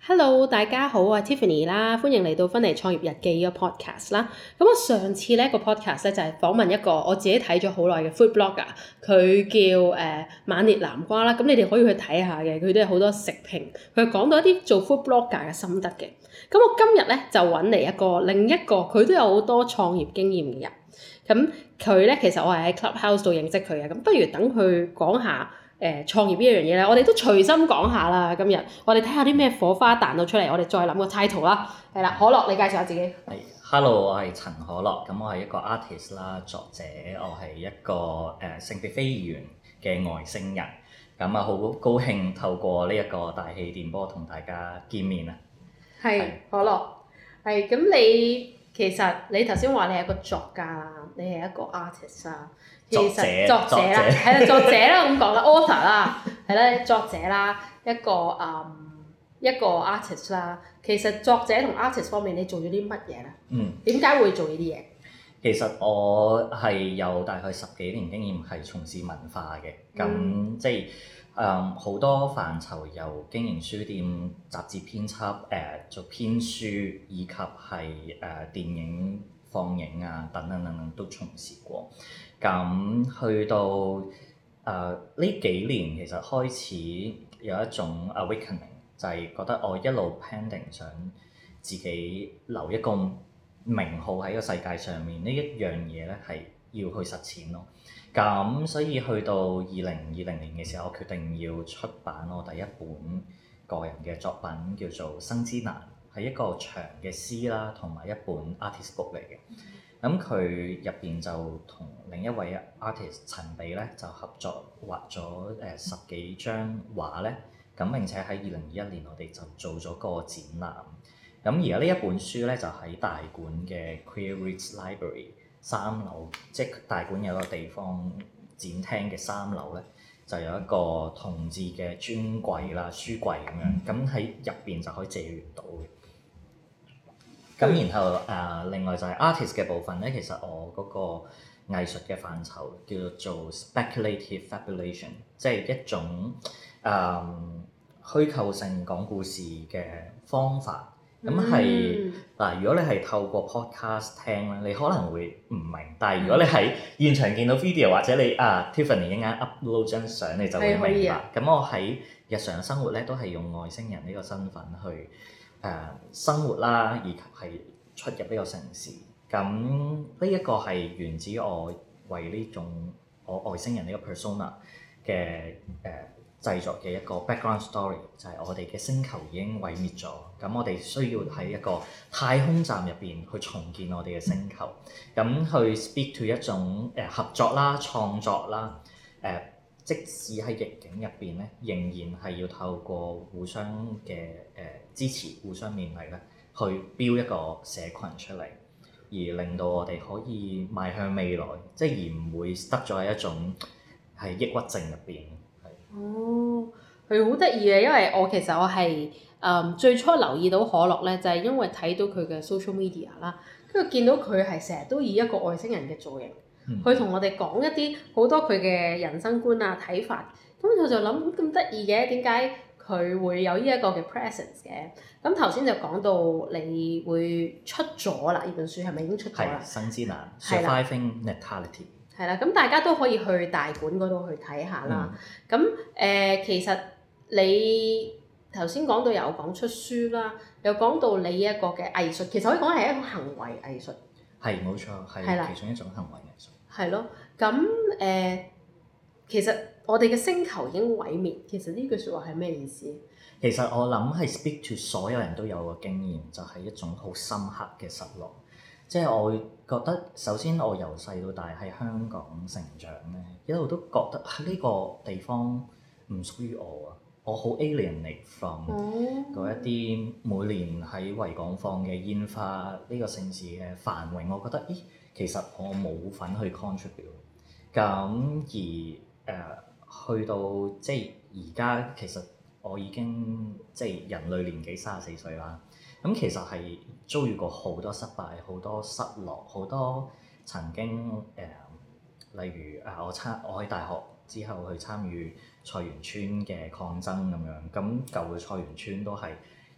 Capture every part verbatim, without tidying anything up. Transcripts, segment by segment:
Hello，大家好，我係 Tiffany 啦，歡迎嚟到芬尼創業日記呢個 podcast 啦。咁我上次呢個 podcast 咧就係訪問一個我自己睇咗好耐嘅 food blogger，佢叫誒、呃、晚烈南瓜啦。咁你哋可以去睇下嘅，佢都有好多食評，佢講到一啲做 food blogger 嘅心得嘅。咁我今日咧就揾嚟一個另一個佢都有好多創業經驗嘅人。咁佢咧其實我係喺 Clubhouse 度認識佢嘅，咁不如等佢講下。誒、呃、創業呢一樣嘢咧，我哋都隨心講下啦。今日我哋睇下啲咩火花彈到出嚟，我哋再諗個 title 啦。係啦，可樂，你介紹下自己。 係，Hello，我係陳可樂，咁我係一個 artist 啦，作者，我係一個誒、呃、性別非二元嘅外星人。咁啊，好高興透過呢一個大氣電波同大家見面啊。 係是可樂，係咁你其實你頭先話你係一個作家啦，你係一個 artist 啦。其實作者啦，係啦，作者啦咁講啦 ，author 啦，係啦，作者啦，一個誒、um, 一個 artist 啦。其實作者同 artist 方面，你做咗啲乜嘢咧？ 嗯。點解會做呢啲嘢？ 其實我係有大概十幾年經驗，係從事文化嘅。咁、嗯、即係誒好多範疇，由經營書店、雜誌編輯、誒、呃、做編書，以及係誒、呃、電影放映啊等等等等都從事過。咁去到誒呢、呃、幾年，其實開始有一種 awakening，就係覺得我一路 pending 想自己留一個名號喺個世界上面，呢一樣嘢咧係要去實踐咯。咁所以去到二零二零年嘅時候，我決定要出版我第一本個人嘅作品，叫做《生之難》，係一個長嘅詩啦，同埋一本 artist book 嚟嘅。咁佢入邊就同另一位 artist 陳比咧就合作畫咗誒十幾張畫咧，咁並且喺二零二一年我哋就做咗個展覽。咁而家呢一本書咧就喺大館嘅 Queer Reads Library 三樓，即係大館有個地方展廳嘅三樓咧，就有一個同志嘅專櫃啦、書櫃咁樣，咁喺入邊就可以借閲到嘅。咁然後誒、呃，另外就係 artist 嘅部分咧，其實我嗰個藝術嘅範疇叫做 speculative fabulation，即係一種誒、呃、虛構性講故事嘅方法。咁係嗱，如果你係透過 podcast 聽咧，你可能會唔明，但係如果你喺現場見到 video 或者你啊 Tiffany 一陣間 upload 張相，你就會明白。咁我喺日常生活咧都係用外星人呢個身份去誒、呃、生活啦，以及係出入呢個城市。咁呢一個係源自我為呢種我外星人呢個 persona 嘅誒、呃製作嘅一個 background story， 就係我哋嘅星球已經毀滅咗，咁我哋需要喺一個太空站入邊去重建我哋嘅星球，咁去 speak to 一種誒、呃、合作啦、創作啦，誒、呃、即使喺逆境入邊咧，仍然係要透過互相嘅誒、呃、支持、互相勉勵咧，去 build 一個社群出嚟，而令到我哋可以邁向未來，即係而唔會得咗喺一種係抑鬱症入邊。 哦，佢好得意嘅，因為我其實我係誒、嗯、最初留意到可樂咧，就係、是、因為睇到佢嘅 social media 啦，跟住見到佢係成日都以一個外星人嘅造型，去同、嗯、我哋講一啲好多佢嘅人生觀啊睇法，咁我就諗咁得意嘅，點解佢會有呢一個嘅 presence 嘅？咁頭先就講到你會出咗啦，呢本書係咪已經出咗啦？ 係生之難 Surviving Natality。 係啦，咁大家都可以去大館嗰度去睇下啦。咁誒、嗯呃，其實你頭先講到有講出書啦，又講到你一個嘅藝術，其實可以講係一個行為藝術。 係冇錯，係其中一種行為藝術。 係咯，咁誒、呃，其實我哋嘅星球已經毀滅，其實呢句説話係咩意思？ 其實我諗係 speak to 所有人都有個經驗，就係、是、一種好深刻嘅失落。即係我會覺得，首先我由細到大喺香港成長咧，一路都覺得喺呢個地方唔屬於我啊！我好 alienate from 嗰一啲每年喺維港放嘅煙花，呢個城市嘅繁榮，我覺得，咦，其實我冇份去 contribute。咁而誒、呃、去到即係而家，其實我已經即係人類年紀三十四歲啦。咁其實係遭遇過好多失敗、好多失落、好多曾經誒、呃，例如啊，我參我喺大學之後去參與菜園村嘅抗爭咁樣，咁舊嘅菜園村都係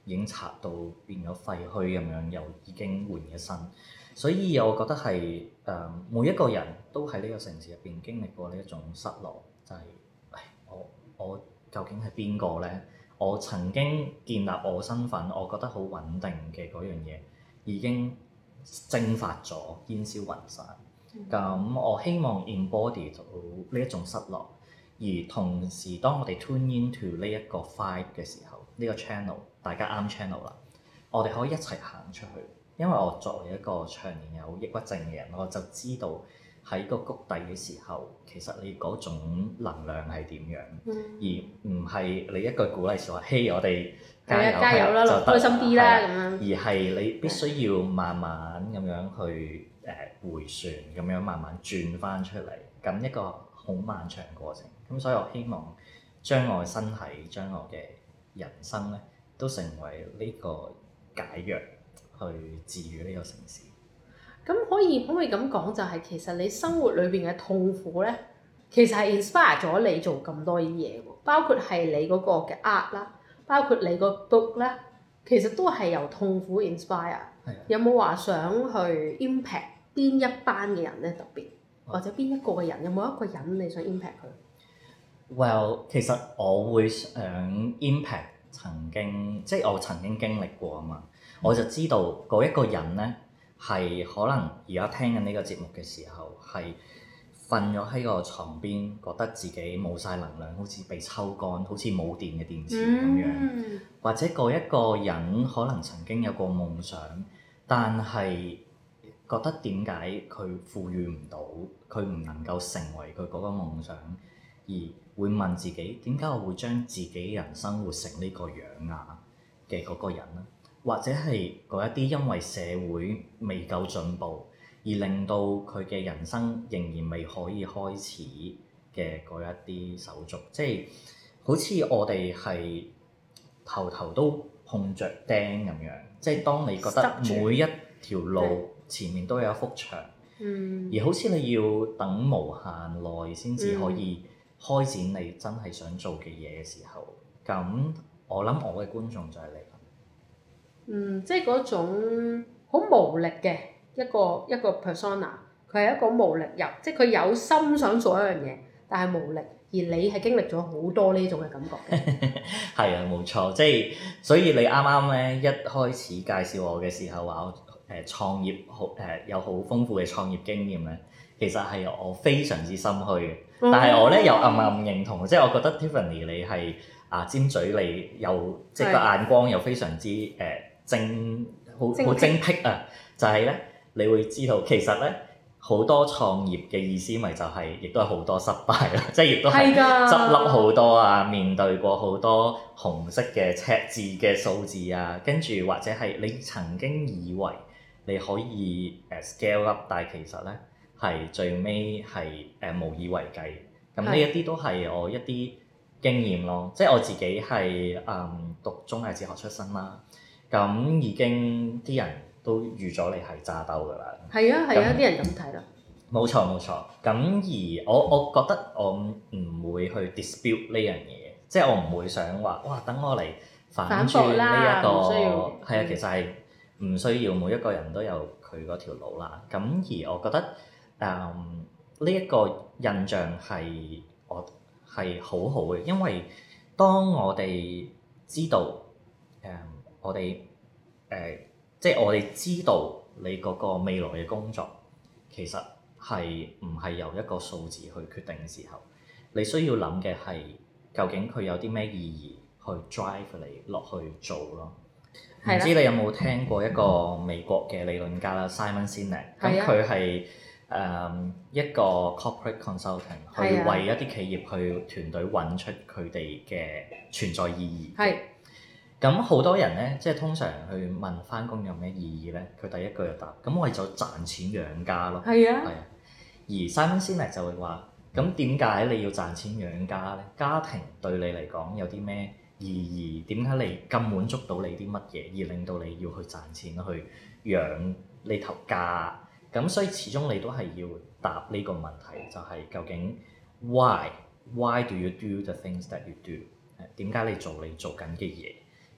已經拆到變咗廢墟咁樣，又已經換咗身。所以我覺得係誒、呃、每一個人都喺呢個城市入邊經歷過呢一種失落，就係、是、唉我我究竟係邊個咧？我曾經建立我身份，我覺得好穩定嘅嗰樣嘢已經蒸發咗，煙消雲散。咁、嗯、我希望 embody 到呢一種失落，而同時當我哋 tune into 呢一個 vibe 嘅時候，呢、呢個 channel 大家啱 channel 啦，我哋可以一齊行出去。因為我作為一個長年有抑鬱症嘅人，我就知道喺個谷底嘅時候，其實你嗰種能量係點樣，嗯、而唔係你一句鼓勵説話，嘿，我哋加油， 加油啦，開心啲啦咁樣。 而係你必須要慢慢咁樣去誒、呃、回旋，咁樣慢慢轉翻出嚟，咁一個好漫長過程。咁所以我希望將我嘅身體、將我嘅人生咧，都成為呢個解藥。去治癒呢個城市。 咁可以可唔可以咁講？就係其實你生活裏邊嘅痛苦咧，其實係 inspire 咗你做咁多啲嘢喎。包括係你嗰個嘅 art 啦，包括你個 book 咧，其實都係由痛苦 inspire。係啊。有冇話想去 impact 邊一班嘅人咧？特別或者邊一個嘅人？有冇一個人你想 impact 佢 ？Well， 其實我會想 impact 曾經，即係我曾經經歷過啊嘛。我就知道嗰一個人咧，係可能而家聽緊呢個節目嘅時候，係瞓咗喺個床邊，覺得自己冇晒能量，好似被抽乾，好似冇電嘅電池咁樣。嗯、或者嗰一個人可能曾經有個夢想，但係覺得點解佢賦予唔到，佢唔能夠成為佢嗰個夢想，而會問自己點解我會將自己人生活成呢個樣啊嘅嗰個人咧？或者係嗰一啲因為社會未夠進步，而令到佢嘅人生仍然未可以開始嘅嗰一啲手續，即係好似我哋係頭頭都碰着釘咁樣，即係當你覺得每一條路前面都有一幅牆，嗯、而好似你要等無限耐先至可以開展你真係想做嘅嘢嘅時候，咁、嗯、我諗我嘅觀眾就係你。 嗯，即係嗰種好無力嘅一個一個 persona，佢係一個無力入，即係佢有心想做一樣嘢，但係無力。而你係經歷咗好多呢種嘅感覺嘅。 係啊，冇錯，即係所以你啱啱咧一開始介紹我嘅時候話我誒、呃、創業好誒、呃、有好豐富嘅創業經驗咧，其實係我非常之心虛嘅，但係我咧又暗暗認同，即係我覺得 Tiffany 你係啊尖嘴利又即係個眼光又非常之誒。呃精好好精闢啊！就係、是、咧，你會知道其實咧好多創業嘅意思咪就係、是，亦都係好多失敗啦，即係亦都係執笠好多啊，面對過好多紅色嘅赤字嘅數字啊，跟住或者係你曾經以為你可以誒 scale up，但係其實咧係最尾係誒無以為繼。咁呢一啲都係我一啲經驗咯，即係我自己係誒、嗯、讀中藝哲學出身啦。咁已經啲人都預咗你係揸兜㗎啦。係啊係啊，啲那人咁睇啦。冇錯冇錯。咁而我我覺得我唔會去 dispute 呢樣嘢，即係我唔會想話哇等我嚟反轉呢一個係啊，其實係唔需要，每一個人都有佢嗰條路啦。咁而我覺得誒呢一個印象係我係好好嘅，因為當我哋知道誒。嗯我哋誒、呃，即係我哋知道你嗰個未來嘅工作，其實係唔係由一個數字去決定嘅時候，你需要諗嘅係究竟佢有啲咩意義去 drive 你落去做咯。唔的知你有冇聽過一個美國嘅理論家啦 Simon Sinek，咁佢係誒一個 corporate consultant，的去為一啲企業去團隊揾出佢哋嘅存在意義。係。咁好多人咧，即係通常去問返工有咩意義咧，佢第一句就答：咁為咗賺錢養家咯。係啊。係啊。而 Simon Sinek 就會話：咁點解你要賺錢養家咧？家庭對你嚟講有啲咩意義？點解你咁滿足到你啲乜嘢，而令到你要去賺錢去養呢頭家？咁所以始終你都係要答呢個問題，就係、是、究竟 why why do you do the things that you do？誒點解你做你做緊嘅嘢？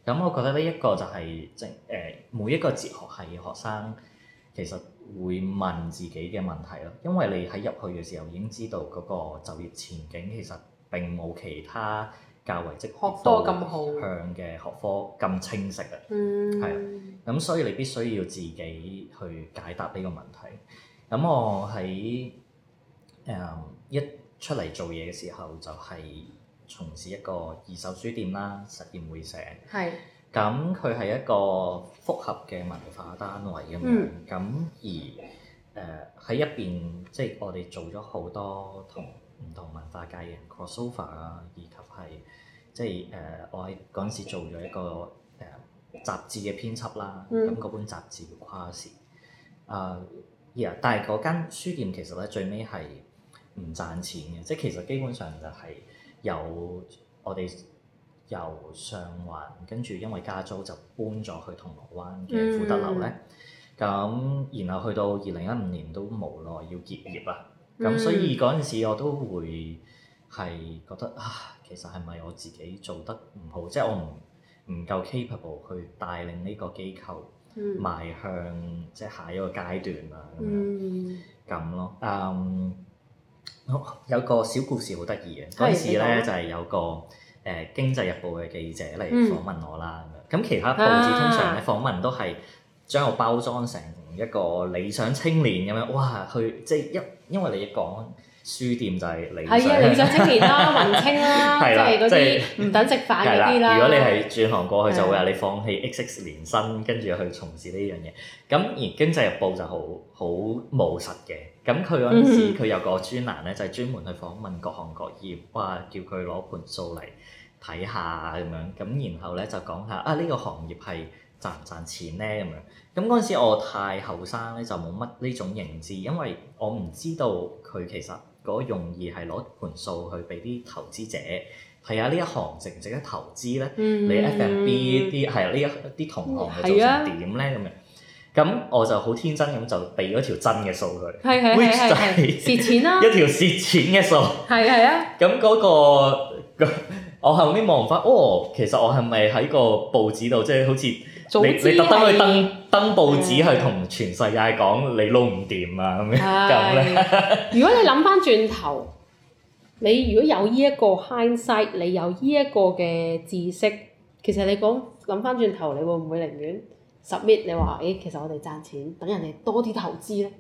咁我覺得呢一個就係即係誒每一個哲學系嘅學生其實會問自己嘅問題咯，因為你喺入去嘅時候已經知道嗰個就業前景其實並冇其他較為即學科咁好向嘅學科咁清晰啊， 嗯， 係啊，咁所以你必須要自己去解答呢個問題。咁我喺誒、嗯、一出嚟做嘢嘅時候就係從事一個二手書店啦，實驗會社。 係。 咁佢係一個複合嘅文化單位咁樣，咁、嗯、而誒喺入邊，即係我哋做咗好多同唔同文化界嘅人 crossover 啊，以及係即係誒、呃、我喺嗰陣時做咗一個誒、呃、雜誌嘅編輯啦，咁嗰、嗯、本雜誌叫跨時，啊、呃，呀、yeah，但係嗰間書店其實咧最尾係唔賺錢嘅，即係其實基本上就係有我哋。由上環跟住因為加租就搬咗去銅鑼灣嘅富德樓咧，咁、嗯、然後去到二零一五年都無奈要結業啦，咁、嗯、所以嗰陣時我都會係覺得啊，其實係咪我自己做得唔好，即係我唔唔夠 capable 去帶領呢個機構邁向即係下一個階段啊咁樣咁咯。嗯，有個小故事好得意嘅，嗰陣時咧就係有個。誒、呃《經濟日報》嘅記者嚟訪問我啦，咁、嗯、其他報紙通常咧訪問都係將我包裝成一個理想青年咁樣，哇！去即係因因為你一講書店就係理想， 係啊，理想青年啦，文青啦，即係嗰啲唔等食飯嗰啲啦。 如果你係轉行過去，就會話你放棄 X X 年薪，跟住去從事呢樣嘢。咁而《經濟日報》就好好務實嘅。咁佢嗰陣時佢有個專欄咧，就係專門去訪問各行各業，哇！叫佢攞盤數嚟睇下咁樣，咁然後咧就講下啊呢、呢個行業係賺唔賺錢咧咁樣。咁嗰陣時我太後生咧，就冇乜呢種認知，因為我唔知道佢其實嗰個用意係攞盤數去俾啲投資者睇下呢一行值唔值得投資咧。嗯、你 F and B 啲係呢一啲同行係做成點咧咁樣。咁我就好天真咁就俾咗條真嘅數佢， 係係係係蝕錢啦， 一條蝕錢嘅數。係係啊。 咁嗰、嗰個我後面望翻，哦，其實我係咪喺個報紙度，即係好似你你特登去登登報紙去同全世界講你撈唔掂啊咁樣咁咧？ 如果你諗翻轉頭，你如果有呢一個 hindsight，你有呢一個嘅知識，其實你講諗翻轉頭，你會唔會寧願 submit？你話誒、欸，其實我哋賺錢，等人哋多啲投資咧？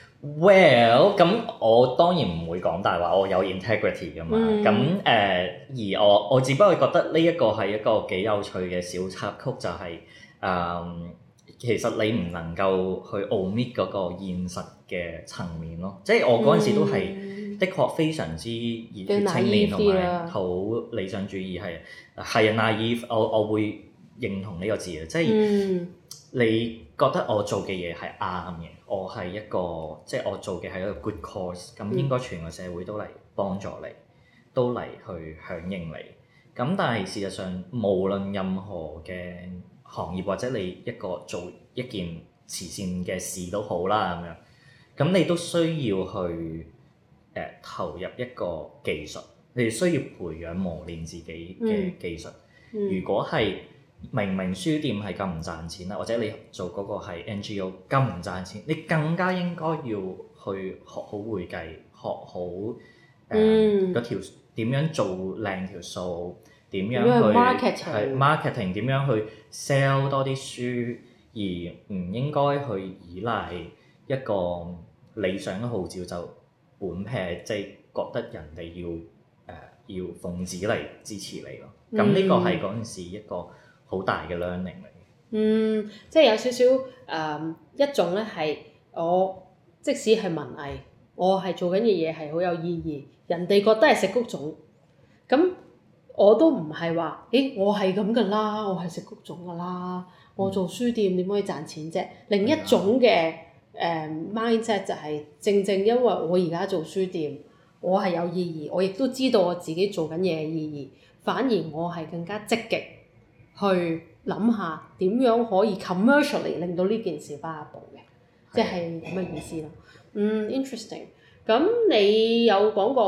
Well，咁我當然唔會講大話，我有 integrity 噶嘛。咁誒、嗯呃，而我我只不過覺得呢一個係一個幾有趣嘅小插曲，就係、是、誒、呃，其實你唔能夠去 omit 嗰個現實嘅層面咯。即係我嗰陣時都係、嗯、的確非常之熱血青年同埋好理想主義，係係 naive，我我會認同呢個字嘅，即係、嗯、你覺得我做嘅嘢係啱嘅。我係一個，即係我做嘅係一個 good cause，咁應該全個社會都嚟幫助你，都嚟去響應你。咁但係事實上，無論任何嘅行業或者你一個做一件慈善嘅事都好啦，咁樣，咁你都需要去誒、呃、投入一個技術，你需要培養磨練自己嘅技術。嗯嗯、如果係明明書店係咁唔賺錢啦，或者你做嗰個係 N G O 咁唔賺錢，你更加應該要去學好會計，學好誒嗰條點樣做靚條數，點樣去係 marketing，點樣去 sell 多啲書，而唔應該去依賴一個理想嘅號召就本劈，即係覺得人哋要誒、呃、要奉旨嚟支持你咯。咁呢、嗯、個係嗰陣時一個好大嘅 learning 嚟嘅。嗯， 即係有少少誒、呃、一種咧係我即使係文藝，我係做緊嘅嘢係好有意義，人哋覺得係食谷種，咁我都唔係話，誒我係咁噶啦，我係食谷種噶啦，我做書店點可以賺錢啫？另一種嘅誒、呃、mindset 就係正正因為我而家做書店，我係有意義，我亦都知道我自己做緊嘢嘅意義，反而我係更加積極。去諗下點樣可以 commercially 令到呢件事翻一步嘅，即係咁嘅意思咯。嗯 interesting。咁你有講過話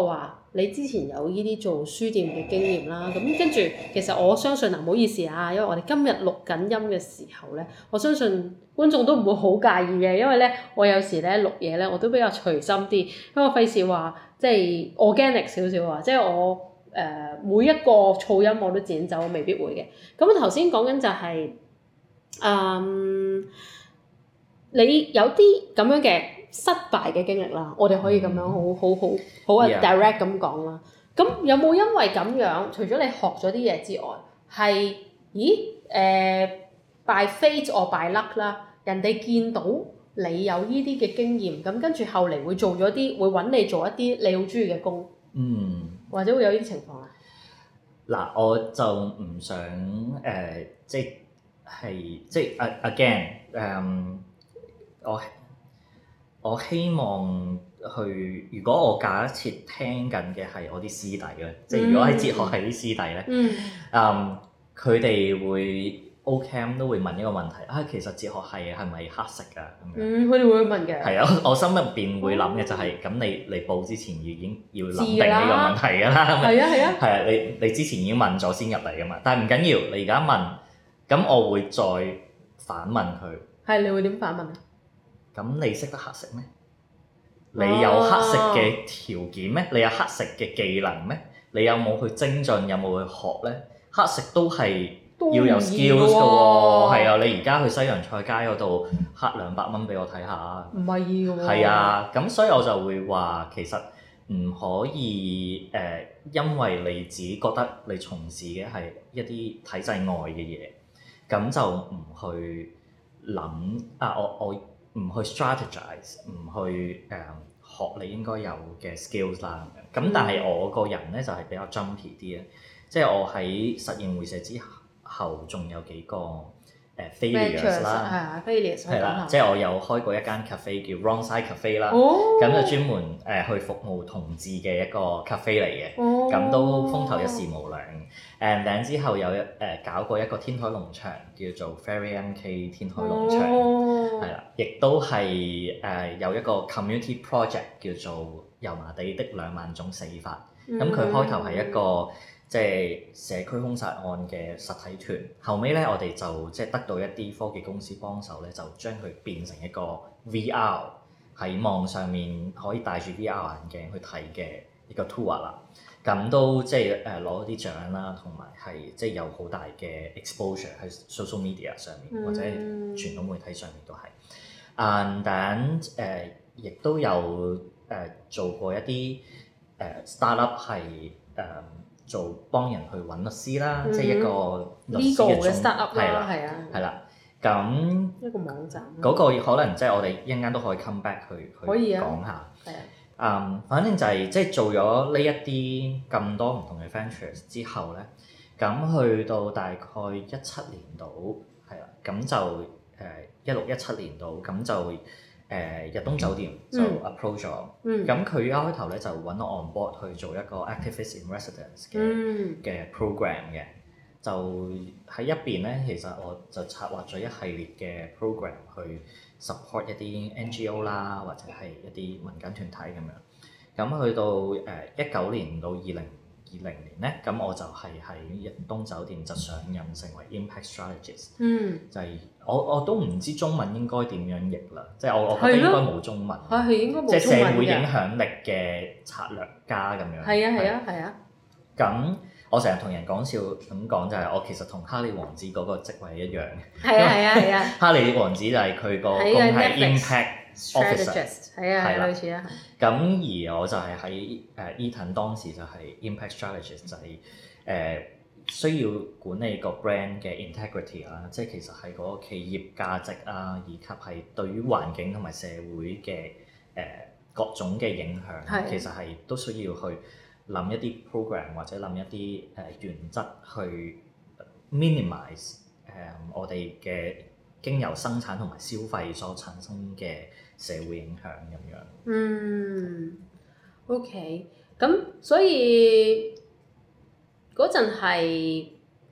你之前有呢啲做書店嘅經驗啦，咁跟住其實我相信啊，唔好意思啊，因為我哋今日錄緊音嘅時候咧，我相信觀眾都唔會好介意嘅，因為咧我有時咧錄嘢咧我都比較隨心啲，因為我費事話即係 organic 少少啊，即係我誒、呃、每一個噪音我都剪走，我未必會嘅。咁頭先講緊就係、是、嗯，你有啲咁樣嘅失敗嘅經歷啦，我哋可以咁樣好好好好啊 direct 咁講啦。咁有冇因為咁樣，除咗你學咗啲嘢之外，係咦誒、呃、by fate or by luck 啦，人哋見到你有呢啲嘅經驗，咁跟住後嚟會做咗啲，會揾你做一啲你好中意嘅工， 嗯， 或者會有呢啲情況啊？ 嗱，我就唔想誒、呃，即係即係 again 誒、um,，我我希望去，如果我假設聽緊嘅係我啲師弟咧，即係如果喺哲學係啲師弟咧， 嗯， 嗯，佢哋會 O-Cam 都會問一個問題啊，其實哲學係係咪黑色㗎咁樣？ 嗯，佢哋會問嘅。 係啊，我心入邊會諗嘅就係、是，咁、哦、你嚟報之前已經要諗定呢個問題㗎啦。 係啊係啊。 係啊，你你之前已經問咗先入嚟㗎嘛，但係唔緊要，你而家問，咁我會再反問佢。係， 你會點反問啊？ 咁你識得黑色咩？你有黑色嘅條件咩？你有黑色嘅技能咩？你有冇去精進？有冇去學咧？黑色都係要有 skills 㗎喎。係啊，你而家去西洋菜街嗰度黑兩百蚊俾我睇下。唔係㗎喎。係啊，咁所以我就會話其實唔可以誒、呃，因為你自己覺得你從事嘅係一啲體制外嘅嘢，咁就唔去諗啊！我我。唔去 strategize，唔去誒、um, 學你應該有嘅 skills 啦咁樣。咁但係我個人咧就係、是、比較 jumpy 啲嘅，即係我喺實驗會社之後仲有幾個誒、uh, failures 啦，係啊 failures 係啦，即係我有開過一間 cafe 叫 Wrong Side Cafe 啦，咁、哦、就專門誒、呃、去服務同志嘅一個 cafe 嚟嘅，咁、哦、都風頭一時無兩。And then 之後有一誒、呃、搞過一個天台農場叫做 Fairy M K 天台農場，係啦、哦，亦都係誒、呃、有一個 community project 叫做油麻地的兩萬種死法。咁佢、嗯、開頭係一個即係社區兇殺案嘅實體團，後尾咧我哋就即係得到一啲科技公司幫手咧，就將佢變成一個 V R 喺網上面可以戴住 V R 眼鏡去睇嘅一個 tour 啦。咁都即係誒攞啲獎啦，同埋係即係有好大嘅 exposure 喺 social media 上面，嗯、或者傳統媒體上面都係。And then 誒、呃、亦都有誒、呃、做過一啲誒、呃、startup 係誒、呃、做幫人去揾律師啦，嗯、即係一個律師嘅中 startup 啦，係啊，係啦。咁一個網站嗰個可能即係我哋一陣間都可以 come back 去去講下。係啊。嗯，um, 反正就係、是、即係做咗呢一啲咁多唔同嘅 ventures 之後咧，咁去到大概一七年度，係啦，咁就誒一六一七年度，咁就誒、呃、日東酒店就 approach 咗，咁佢一開頭咧就揾我 on board 去做一個 activist in residence 嘅嘅、嗯、program 嘅，就喺一邊咧，其實我就策劃咗一系列嘅 program 去 support 一啲 N G O 啦，或者係一啲民間團體咁樣。咁去到誒一九年到二零二零年咧，咁我就係喺日東酒店就上任成為 impact strategist。嗯。就係我我都唔知中文應該點樣譯啦，即係我我覺得應該冇中文。係係應該冇中文嘅。即係社會影響力嘅策略家咁樣。係啊係啊係啊。咁我成日同人講笑咁講就係我其實同哈利王子嗰個職位一樣嘅。係啊係啊係啊！哈利王子就係佢個工係 impact officer，係啊係類似啊。咁而我就係喺誒 Eton 當時就係 impact strategist，就係、是、誒、呃、需要管理個 brand 嘅 integrity 啦，即係其實係嗰個企業價值啊，以及係對於環境同埋社會嘅誒、呃、各種嘅影響，的其實係都需要去諗一啲 program 或者諗一啲誒、呃、原則去 minimize 誒、呃、我哋嘅經由生產同埋消費所產生嘅社會影響咁樣。嗯 ，OK，咁所以嗰陣係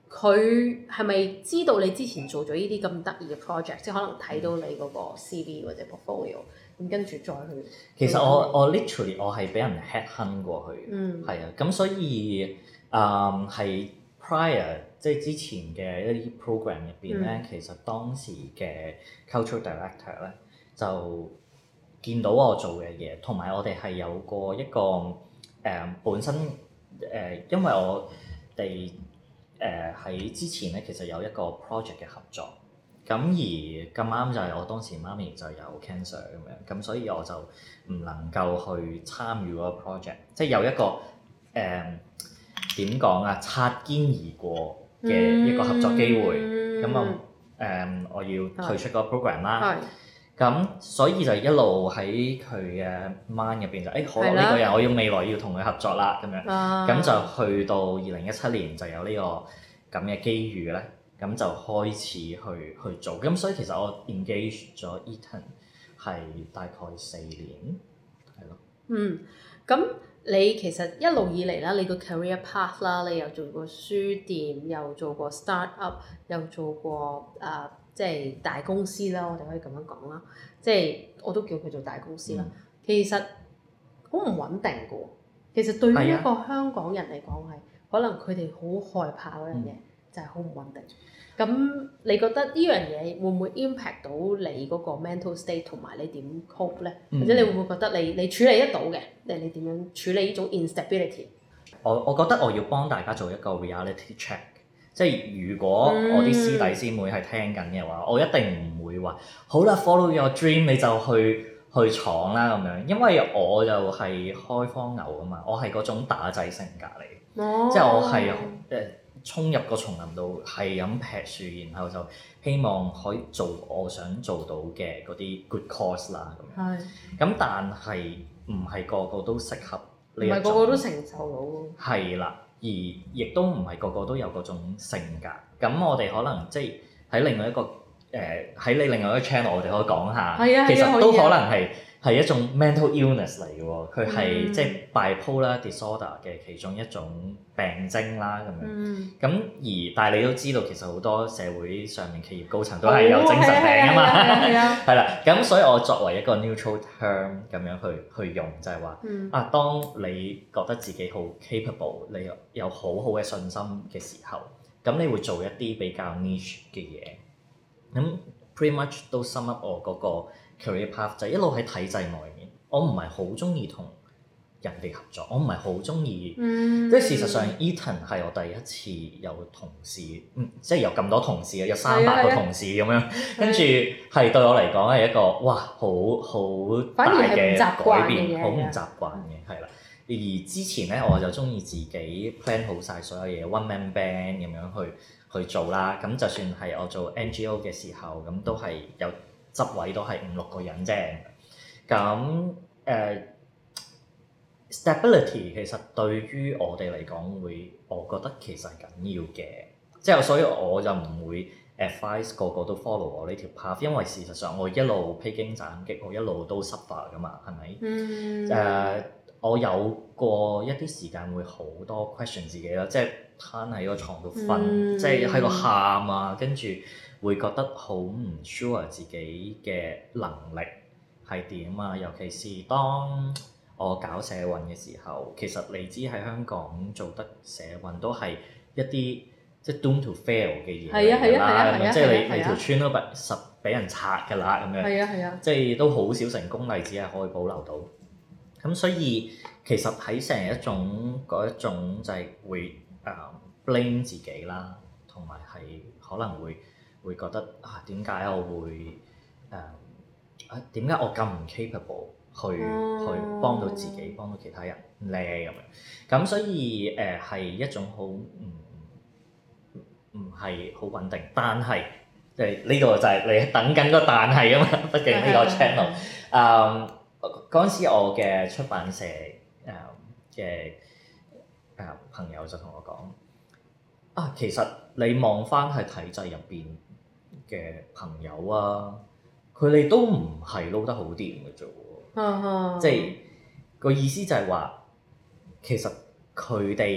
佢係咪知道你之前做咗呢啲咁得意嘅 project，即係可能睇到你嗰個 C V 或者 portfolio，咁跟住再去。 其實我我 literally 我係俾人 head hunt 過去嘅， 嗯， 係啊，咁所以誒係、嗯、prior 即係之前嘅一啲 program 入邊咧，嗯、其實當時嘅 cultural director 咧就見到我做嘅嘢，同埋我哋係有過一個誒、呃、本身誒、呃，因為我哋誒喺之前咧，其實有一個 project 嘅合作。咁而咁啱就係我當時媽咪就有 cancer 咁樣，咁所以我就唔能夠去參與嗰個 project，即係有一個誒點講啊，擦肩而過嘅一個合作機會，咁啊誒我要退出個 program 啦，咁所以就一路喺佢嘅 mind 入邊就誒好呢個人我要未來要同佢合作啦咁樣，咁就去到二零一七年就有呢個咁嘅機遇咧。咁就開始去去做，咁所以其實我 engage 咗 Eaton 係大概四年，係咯。嗯， 咁你其實一路以嚟啦，你個 career path 啦，你又做過書店，又做過 startup，又做過誒、呃，即係大公司啦，我哋可以咁樣講啦。即係我都叫佢做大公司啦。嗯、其實好唔穩定嘅喎。其實對於一個香港人嚟講係，可能佢哋好害怕嗰樣嘢。嗯就係好唔穩定。咁你覺得呢樣嘢會唔會 impact 到你嗰個 mental state 同埋你點 cope 咧？嗯、或者你會唔會覺得你你處理得到嘅？定係你點樣處理呢種 instability？ 我我覺得我要幫大家做一個 reality check，即係如果我啲師弟師妹係聽緊嘅話，嗯、我一定唔會話好啦 follow your dream 你就去去闖啦咁樣，因為我又係開荒牛啊嘛，我係嗰種打仔性格嚟，哦、即係我係誒。呃衝入個叢林度係咁劈樹，然後就希望可以做我想做到嘅嗰啲 good cause 啦咁樣。係。咁但係唔係個個都適合呢一種。唔係個個都承受到。係啦，而亦都唔係個個都有嗰種性格。咁我哋可能即係喺另外一個誒喺、呃、你另外一個 channel，我哋可以講下。係啊。其實都可能係。係一種 mental illness 嚟嘅喎，佢係、嗯、即係 bipolar disorder 嘅其中一種病徵啦咁樣。咁、嗯、而但係你都知道，其實好多社會上面企業高層都係有精神病啊嘛。係啊。係啦，咁所以我作為一個 neutral term 咁樣去去用，就係、是、話、嗯、啊，當你覺得自己好 capable，你有有好好嘅信心嘅時候，咁你會做一啲比較 niche 嘅嘢。咁 pretty much 都 sum up 我嗰個 career path 就一路喺體制外面，我唔係好中意同人哋合作，我唔係好中意，嗯、即係事實上 Eaton 係我第一次有同事，嗯，即係有咁多同事嘅，有三百個同事咁樣，跟住係對我嚟講係一個哇，好好大嘅改變，好唔習慣嘅，係啦。而之前咧，我就中意自己 plan 好晒所有嘢 one man band 咁樣去去做啦。咁就算係我做 N G O 嘅時候，咁都係有執位都係五六個人啫。咁誒、呃、stability 其實對於我哋嚟講會，我覺得其實係緊要嘅。即係所以我就唔會 advise 個個都 follow 我呢條 path，因為事實上我一路披荊斬棘，我一路都 suffer 噶嘛，係咪？嗯。誒、uh, 我有過一啲時間會好多 question 自己啦，即係攤喺個床度瞓，嗯、即係喺度喊啊，跟住會覺得好唔 sure 自己嘅能力係點啊，尤其是當我搞社運嘅時候，其實你知喺香港做得社運都係一啲即係 doomed to fail 嘅嘢嚟啦，咁樣即係你你條村都實俾人拆㗎啦，咁樣，係啊係啊，即係都好少成功例子係可以保留到。咁所以其實喺成一種嗰一種就係會誒、呃、blame 自己啦，同埋係可能會會覺得啊點解我會誒啊點解我咁唔 capable 去、嗯、去幫到自己幫到其他人咧咁樣，咁所以誒係、呃、一種好唔唔係好穩定，但係即係呢個就係你等緊個但係啊嘛，畢竟呢個 channel 誒。嗰陣時，我嘅出版社誒嘅誒朋友就同我講：啊，其實你望翻喺體制入邊嘅朋友啊，佢哋都唔係撈得好掂嘅啫喎。即係個意思就係話，其實佢哋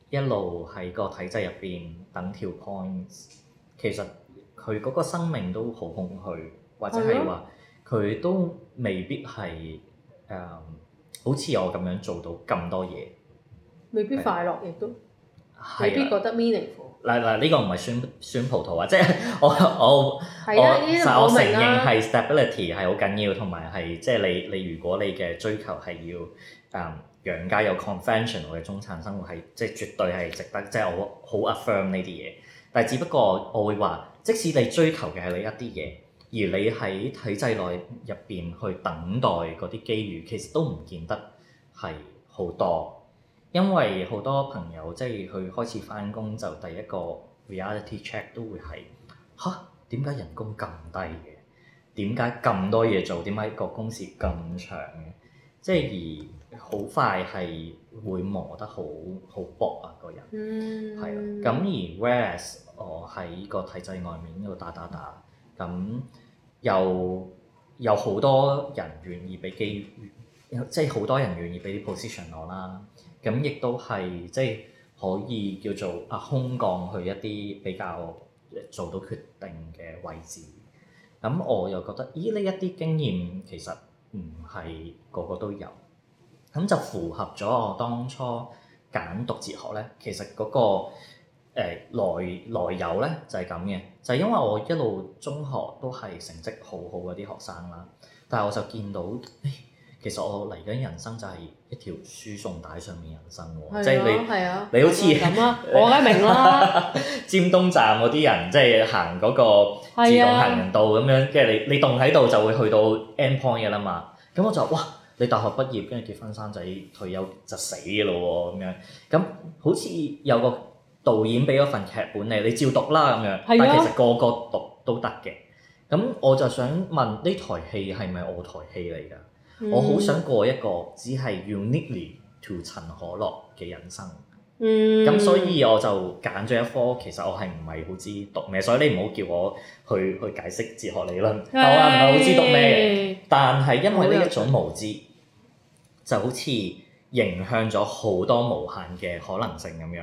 一路喺個體制入邊等條 points，其實佢嗰個生命都好空虛，或者係話佢都未必係誒、嗯、好似我咁樣做到咁多嘢， 未必快樂，亦都係未必覺得 meaningful。 嗱嗱，呢個唔係酸酸葡萄啊，即係我我係啊， 我呢啲我我承明啊。 認係 stability 係好緊要，同埋係即係你你如果你嘅追求係要誒、嗯、養家有 conventional 嘅中產生活係即係絕對係值得，即係我好 affirm 呢啲嘢。但係只不過我會話，即使你追求嘅係你一啲嘢，而你喺體制內入邊去等待嗰啲機遇，其實都唔見得係好多。因為好多朋友即係佢開始返工就第一個 reality check 都會係吓，點解人工咁低嘅？點解咁多嘢做？點解個工時咁長嘅？即係而好快係會磨得好好薄啊個人，係啊、嗯。咁而 whereas 我喺個體制外面度打打打，咁又有好多人願意俾機遇，即係好多人願意俾啲 position 我啦。咁亦都係即係可以叫做啊空降去一啲比較做到決定嘅位置。咁我又覺得，咦呢一啲經驗其實唔係個個都有，咁就符合咗我當初揀讀哲學咧。其實嗰、那個誒、呃、來來由咧就係咁嘅，就係、是、因為我一路中學都係成績好好嗰啲學生啦，但係我就見到誒。其實我嚟緊人生就係一條輸送帶上面人生喎，即係你、啊、你好似咁啊，我梗係明啦。 尖東站嗰啲人即係行嗰個自動行人道咁樣，跟住、啊、你你棟喺度就會去到 end point 嘅啦嘛。咁我就哇，你大學畢業跟住結婚生仔退休就死嘅咯喎咁樣。咁好似有個導演俾咗份劇本你，你照讀啦咁樣。啊、但係其實個個讀都得嘅。咁我就想問呢台戲係咪我台戲嚟㗎？嗯、我好想過一個只係 uniquely to 陳可樂嘅人生，咁、嗯、所以我就揀咗一科，其實我係唔係好知讀咩，所以你唔好叫我去去解釋哲學理論，我話唔係好知讀咩嘅。但係因為呢一種無知，就好似迎向咗好多無限嘅可能性咁樣，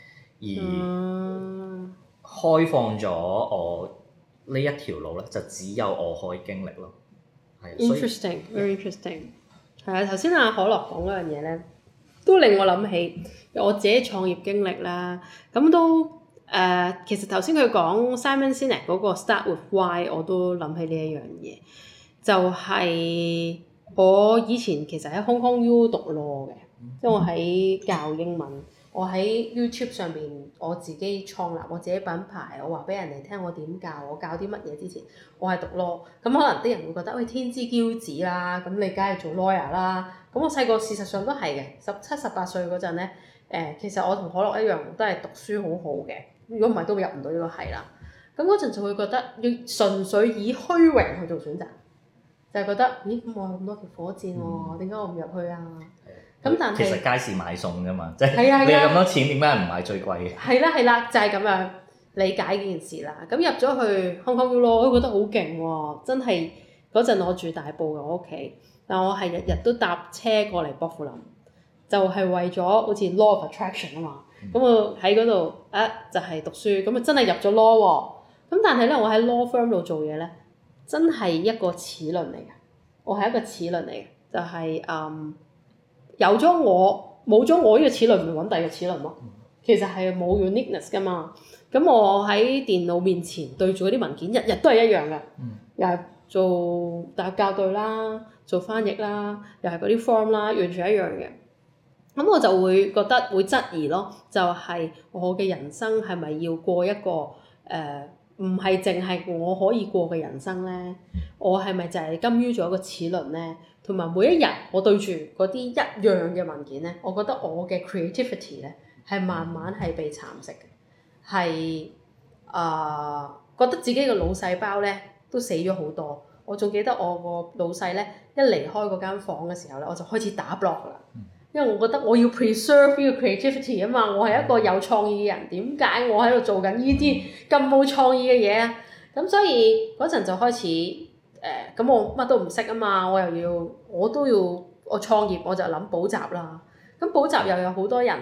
而開放咗我呢一條路咧，就只有我可以經歷咯。 Interesting, very interesting。係啊，頭先阿可樂講嗰樣嘢咧，都令我諗起我自己創業經歷啦。咁都誒、呃，其實頭先佢講 Simon Sinek 嗰個 Start with Why， 我都諗起呢一樣嘢，就係、是、我以前其實喺 Hong Kong U 讀 law 嘅，即係我喺教英文。我喺 YouTube 上邊，我自己創立我自己品牌，我話俾人哋聽我點教，我教啲乜嘢之前，我係讀 law，咁可能啲人會覺得喂，天之驕子啦，咁你梗係做 lawyer 啦。咁我細個事實上都係嘅，十七十八歲嗰陣咧，誒其實我同可樂一樣都係讀書好好嘅，如果唔係都入唔到呢個系啦。咁嗰陣就會覺得要純粹以虛榮去做選擇，就係、是、覺得咦咁我有咁多條火箭喎，點解、嗯、我唔入去啊？咁但係其實街市買餸啫嘛，即係你有咁多錢，點解唔買最貴嘅？ 係啦係啦，就係、是、咁樣理解呢件事啦。咁入咗去 Hong Kong U Law，我都覺得好勁喎！真係嗰陣我住大埔嘅我屋企，但我係日日都搭車過嚟薄扶林，就係、是、為咗好似 Law of Attraction 啊嘛。咁、嗯、我喺嗰度啊就係、是、讀書，咁啊真係入咗 law 喎。咁但係咧，我喺 law firm 度做嘢咧，真係一個齒輪嚟嘅。我係一個齒輪嚟嘅，就係、是、嗯。有咗我，冇咗我呢個齒輪，咪揾第二個齒輪咯。其實係冇 uniqueness 噶嘛。咁我喺電腦面前對住嗰啲文件，日日都係一樣嘅，嗯、又係做大學校對啦，做翻譯啦，又係嗰啲 form 啦，完全一樣嘅。咁我就會覺得會質疑咯，就係、是、我嘅人生係咪要過一個誒唔係淨係我可以過嘅人生咧？我係咪就係甘於做一個齒輪咧？同埋每一日我對住嗰啲一樣嘅文件咧，我覺得我嘅 creativity 咧係慢慢係被蠶食嘅，係啊、呃、覺得自己嘅腦細胞咧都死咗好多。我仲記得我個老細咧一離開嗰間房嘅時候咧，我就開始打 block 啦，因為我覺得我要 preserve 呢個 creativity 啊嘛，我係一個有創意嘅人，點解我喺度做緊呢啲咁冇創意嘅嘢啊？咁所以嗰陣就開始。誒咁、呃、我乜都唔識啊嘛，我又要我都要我創業，我就諗補習啦。咁補習又有好多人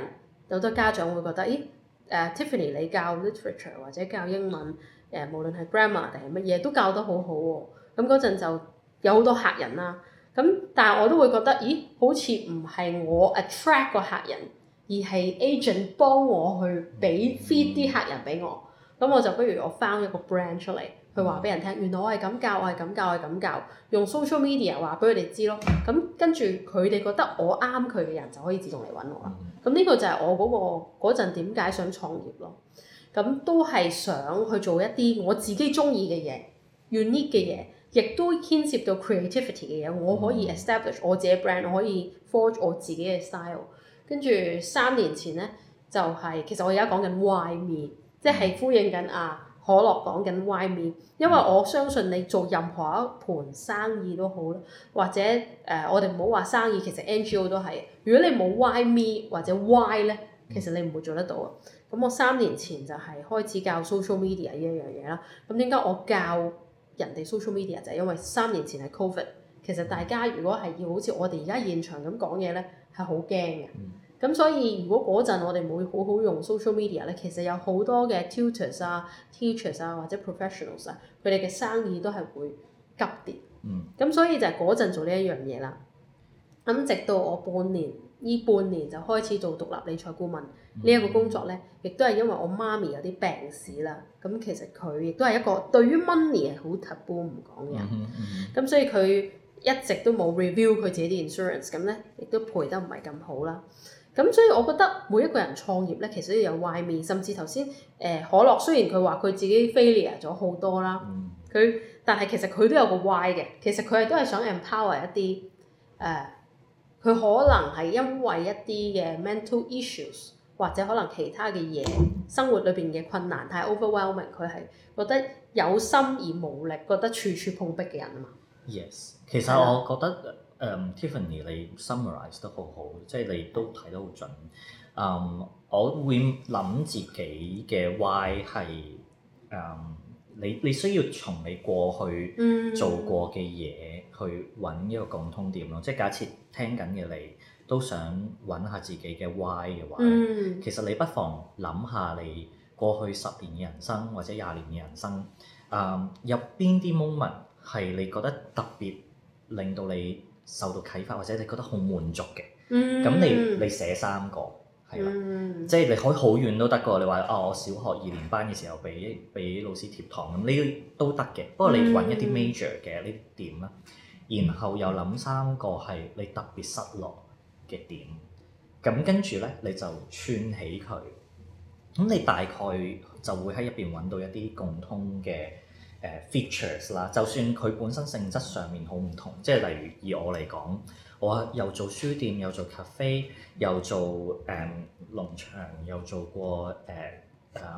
有好多家長會覺得，咦誒、呃、Tiffany 你教 literature 或者教英文誒、呃，無論係 grammar 定係乜嘢都教得好好喎。咁嗰陣就有好多客人啦。咁但係我都會覺得，咦好似唔係我 attract 個客人，而係 agent 幫我去俾 feed 啲客人俾我。咁我就不如我 found 一個 brand 出嚟，去話俾人聽，原來我係咁教，我係咁教，我係咁教，用 social media 話俾佢哋知咯。咁跟住佢哋覺得我啱佢嘅人就可以自動嚟揾我啦。咁呢個就係我嗰、嗰個嗰陣點解想創業咯。咁都係想去做一啲我自己中意嘅嘢 unique 嘅嘢，亦都牽涉到 creativity 嘅嘢。我可以 establish 我自己 brand， 我可以 forge 我自己嘅 style。跟住三年前咧，就係、是、其實我而家講緊 why me， 即係呼應緊啊可樂講緊 why me， 因為我相信你做任何一盤生意都好啦，或者誒、呃、我哋唔好話生意，其實 N G O 都係。如果你冇 why me 或者 why 咧，其實你唔會做得到啊。咁我三年前就係開始教 social media 呢一樣嘢啦。咁點解我教人哋 social media 就係因為三年前係 covid， 其實大家如果係要好似我哋而家現場咁講嘢咧，係好驚嘅。咁、嗯、所以如果嗰陣我哋冇好好用 social media 咧，其實有好多嘅 tutors 啊、teachers 啊或者 professionals 啊，佢哋嘅生意都係會急跌。嗯。咁所以就係嗰陣做呢一樣嘢啦。咁直到我半年，呢半年就開始做獨立理財顧問呢一、嗯、個工作咧，亦都係因為我媽咪有啲病史啦。咁其實佢亦都係一個對於 money 係好 taboo 唔講嘅人。咁、嗯嗯、所以佢一直都冇 review 佢自己啲 insurance， 咁咧亦都賠得唔係咁好啦。咁所以我覺得每一個人創業咧，其實都有 why me，甚至頭先誒可樂雖然佢話佢自己 failure 咗好多啦，佢、嗯、但係其實佢都有個 why 嘅。其實佢係都係想 empower 一啲誒，佢、呃、可能係因為一啲嘅 mental issues 或者可能其他嘅嘢，生活裏邊嘅困難太 overwhelming， 佢係覺得有心而無力，覺得處處碰壁嘅人啊嘛。 Yes， 其實我覺得。誒、um, Tiffany 你 summarize 得好好，即係你都睇得好準。嗯、um，我會諗自己嘅 why 係誒、um, 你你需要從你過去做過嘅嘢去揾一個共通點咯。嗯、即係假設聽緊嘅你都想揾下自己嘅 why 嘅話，嗯、其實你不妨諗下你過去十年嘅人生或者廿年嘅人生，誒有邊啲 moment 係你覺得特別令到你受到啟發，或者你覺得好滿足嘅，咁、嗯、你你寫三個係啦，嗯、即係你可以好遠都得㗎。你話啊、哦，我小學二年班嘅時候俾俾老師貼堂咁，呢都得嘅。不過你揾一啲 major 嘅呢點啦，然後又諗三個係你特別失落嘅點，咁跟住咧你就串起佢，咁你大概就會喺入邊揾到一啲共通嘅。誒、uh, features 啦，就算佢本身性質上面好唔同，即係例如以我嚟講，我又做書店，又做 cafe，又做誒、um, 農場，又做過誒誒、uh, um,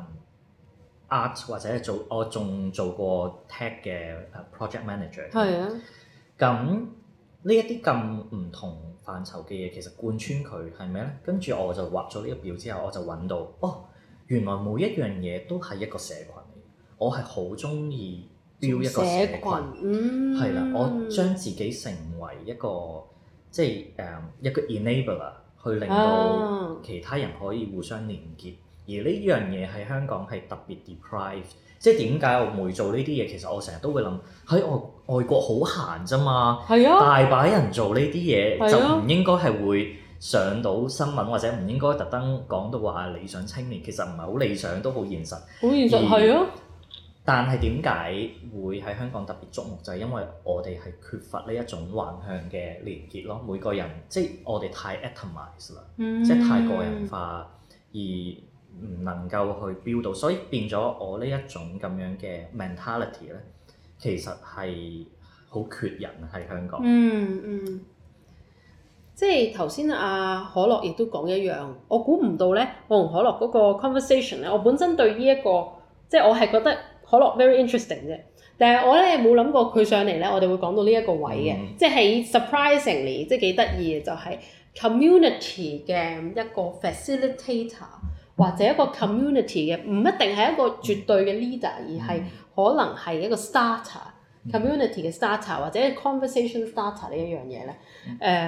art 或者係做我仲做過 tech 嘅 project manager。係啊。咁呢一啲咁唔同範疇嘅嘢，其實貫穿佢係咩咧？跟住我就畫咗呢個表之後，我就揾到哦，原來每一樣嘢都係一個社群。我係好中意 build 一個社群，係啦、嗯，我將自己成為一個即係誒、um, 一個 enabler， 去令到其他人可以互相連結。啊、而呢樣嘢喺香港係特別 deprived， 即係點解我唔會做呢啲嘢？其實我成日都會諗喺外外國好閒啫嘛，啊、大把人做呢啲嘢，啊、就唔應該係會上到新聞，或者唔應該特登講到話理想青年。其實唔係好理想，都好現實。好現實係啊！但係點解會喺香港特別矚目？就係、是、因為我哋係缺乏呢一種橫向嘅連結咯。每個人即係我哋太 atomize 啦，嗯、即係太個人化，而唔能夠去 build 到，所以變咗我呢一種咁樣嘅 mentality 咧，其實係好缺人喺香港。嗯嗯，即係頭先阿可樂亦都講一樣，我估唔到咧，我同可樂嗰個 conversation 咧，我本身對呢、這、一個即係我係覺得。可樂 very interesting 啫，但係我咧冇諗過佢上嚟咧，我哋會講到呢一個位嘅，嗯、即係 surprisingly 即係幾得意嘅，就係 community 嘅一個 facilitator 或者一個 community 嘅，唔一定係一個絕對嘅 leader，而係可能係一個 starter、嗯、community 嘅 starter 或者 conversation starter 呢一樣嘢咧，誒、嗯。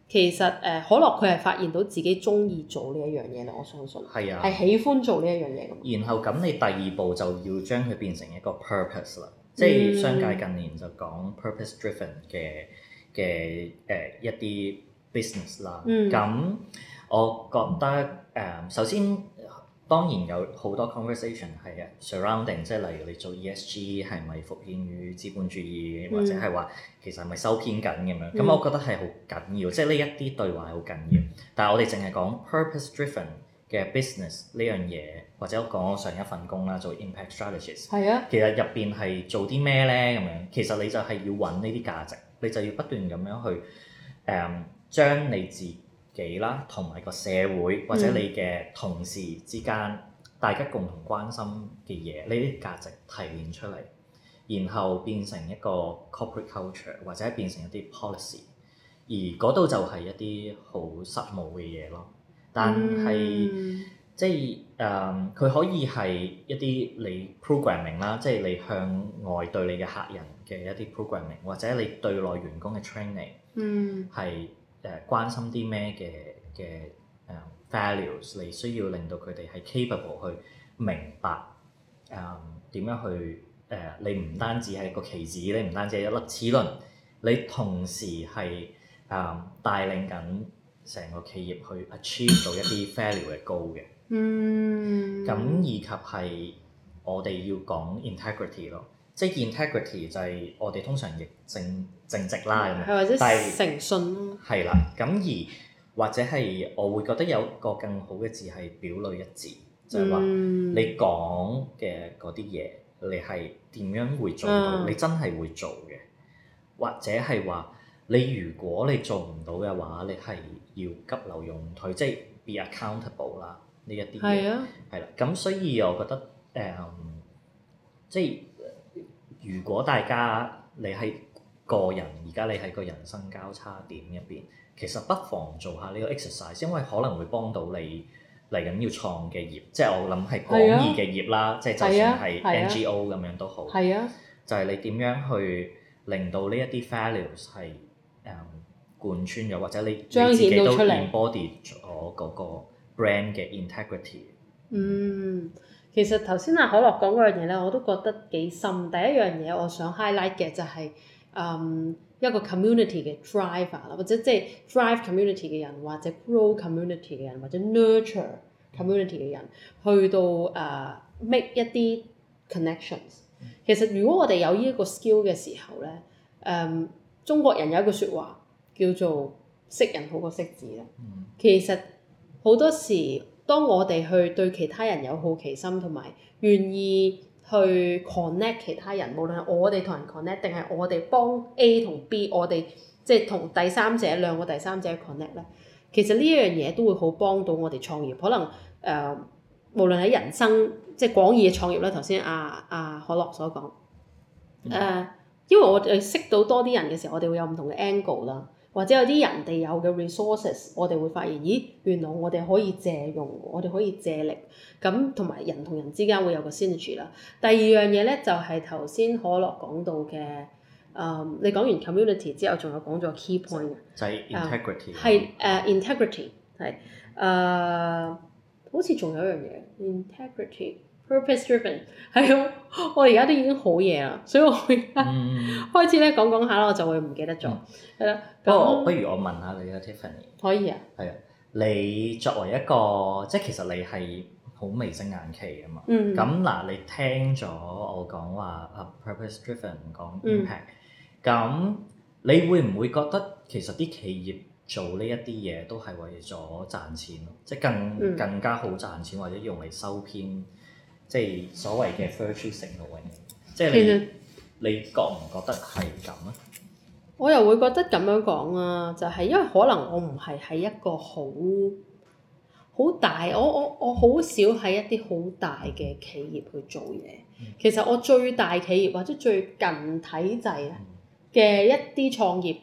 其實誒、呃、可樂佢係發現到自己中意做呢一樣嘢啦，我相信係啊， 係喜歡做呢一樣嘢咁。 然後咁你第二步就要將佢變成一個 purpose 啦，即係商界近年就講 purpose driven 嘅嘅誒一啲 business 啦。咁、嗯、我覺得誒、呃、首先當然有好多 conversation 係啊 surrounding， 即係例如你做 E S G 係咪服務於資本主義，或者係話其實係咪收編緊咁樣？咁、嗯、我覺得係好緊要，即係呢一啲對話係好緊要。但係我哋淨係講 purpose driven 嘅 business 呢樣嘢，或者我講我上一份工啦，做 impact strategist。係啊。其實入邊係做啲咩咧？咁樣其實你就係要揾呢啲價值，你就要不斷咁樣去誒將、um, 你自己啦，同埋個社會或者你嘅同事之間，嗯、大家共同關心嘅嘢，呢啲價值提煉出嚟，然後變成一個 corporate culture 或者變成一啲 policy，而嗰度就係一啲好實務嘅嘢咯。但係、嗯、即係誒，佢、呃、可以係一啲你 programming 啦，即係你向外對你嘅客人嘅一啲 programming，或者你對內員工嘅 training，嗯，係。誒、呃、關心啲咩嘅嘅誒 values，你需要令到佢哋係 capable 去明白誒點、呃、樣去誒、呃，你唔單止係一個棋子，你唔單止係一粒齒輪，你同時係誒、呃、帶領緊成個企業去 achieve 到一啲 value 嘅 goal 嘅。嗯。咁以及係我哋要講 integrity 咯。即係 integrity 就係我哋通常譯正正直啦咁樣，或者誠信咯。係啦，咁而或者係我會覺得有個更好嘅字係表裏一致，就係、是、話你講嘅嗰啲嘢，你係點樣會做到？嗯、你真係會做嘅，或者係話你如果你做唔到嘅話，你係要急流勇退，即係 be accountable 啦呢一啲嘢。係啊，係啦，咁所以我覺得誒、嗯，即係。如果大家你係個人，而家你喺個人生交叉點入邊，其實不妨做下呢個 exercise，因為可能會幫到你嚟緊要創嘅業，即係我諗係廣義嘅業啦，啊、即係就算係 N G O 咁、啊、樣都好，啊、就係你點樣去令到呢一啲 values 係誒、嗯、貫穿咗，或者你你自己都 embody 咗嗰個 brand 嘅 integrity。嗯。 其實頭先阿可樂講嗰樣嘢咧，我都覺得幾深。第一樣嘢我想 highlight 嘅就係、是、誒、嗯、一個 community 嘅 driver 啦，或者即係 drive community 嘅人，或者 grow community 嘅人，或者 nurture community 嘅人，去到誒、uh, make 一啲 connections。其實如果我哋有呢一個 skill 嘅時候咧，誒、嗯、中國人有一句説話叫做識人好過識字啦。其實好多時，當我哋去對其他人有好奇心，同埋願意去 connect 其他人，無論係我哋同人 connect，定係我哋幫 A 同 B，我哋即係同第三者兩個第三者 connect 咧，其實呢一樣嘢都會好幫到我哋創業。可能誒、呃，無論喺人生即係廣義嘅創業咧，頭先阿阿可樂所講誒、嗯呃，因為我哋識到多啲人嘅時候，我哋會有唔同嘅 angle 啦。或者有啲人哋有嘅 resources，我哋會發現，咦，原來我哋可以借用，我哋可以借力，咁同埋人同人之間會有個 synergy 啦。第二樣嘢咧就係頭先可樂講到嘅，誒、嗯，你講完 community 之後，仲有講咗 key point， 就係 integrity， 係誒、uh, integrity 係誒、uh, 好似仲有一樣嘢 integrity。Purpose driven 係啊，我而家都已經好夜啦，所以我而家開始咧講講下啦，我就會唔記得咗，係啦。 不過不如我問下你啊 Tiffany。 可以啊。係啊， 你作為一個即係其實你係好微聲眼企啊嘛。嗯。咁嗱，你聽咗我講話啊 purpose driven 講 impact，咁、嗯、你會唔會覺得其實啲企業做呢一啲嘢都係為咗賺錢咯？即係更、嗯、更加好賺錢，或者用嚟收編？即係所謂嘅 virtue signaling，即係你其實你覺唔覺得係咁啊？ 我又會覺得咁樣講啊，就係、是、因為可能我唔係喺一個好好大，我我我好少喺一啲好大嘅企業去做嘢。嗯、其實我最大企業或者最近體制嘅一啲創業，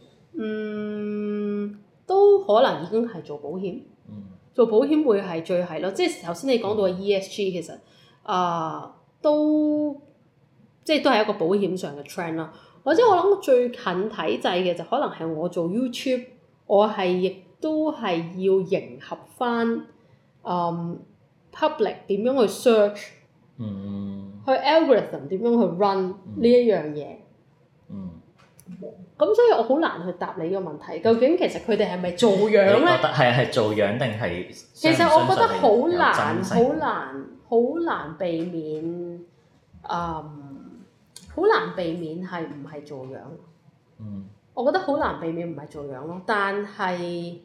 嗯，都可能已經係做保險。嗯、做保險會係最係咯，即係頭先你講到嘅 E S G 其實。啊、呃，都即係都係一個保險上嘅 trend 啦。或者我諗最近體制嘅就可能係我做 YouTube， 我係亦都係要迎合翻嗯 public 點樣去 search， 嗯， 去 algorithm 點樣去 run 呢一樣嘢。 嗯。 咁所以我好難去答你呢個問題，究竟其實佢哋係咪做樣咧？ 你覺得係係做樣定係？ 其實我覺得好難， 好好難，好難避免，嗯，好難避免係唔係做樣。 嗯。 我覺得好難避免唔係做樣咯，但係，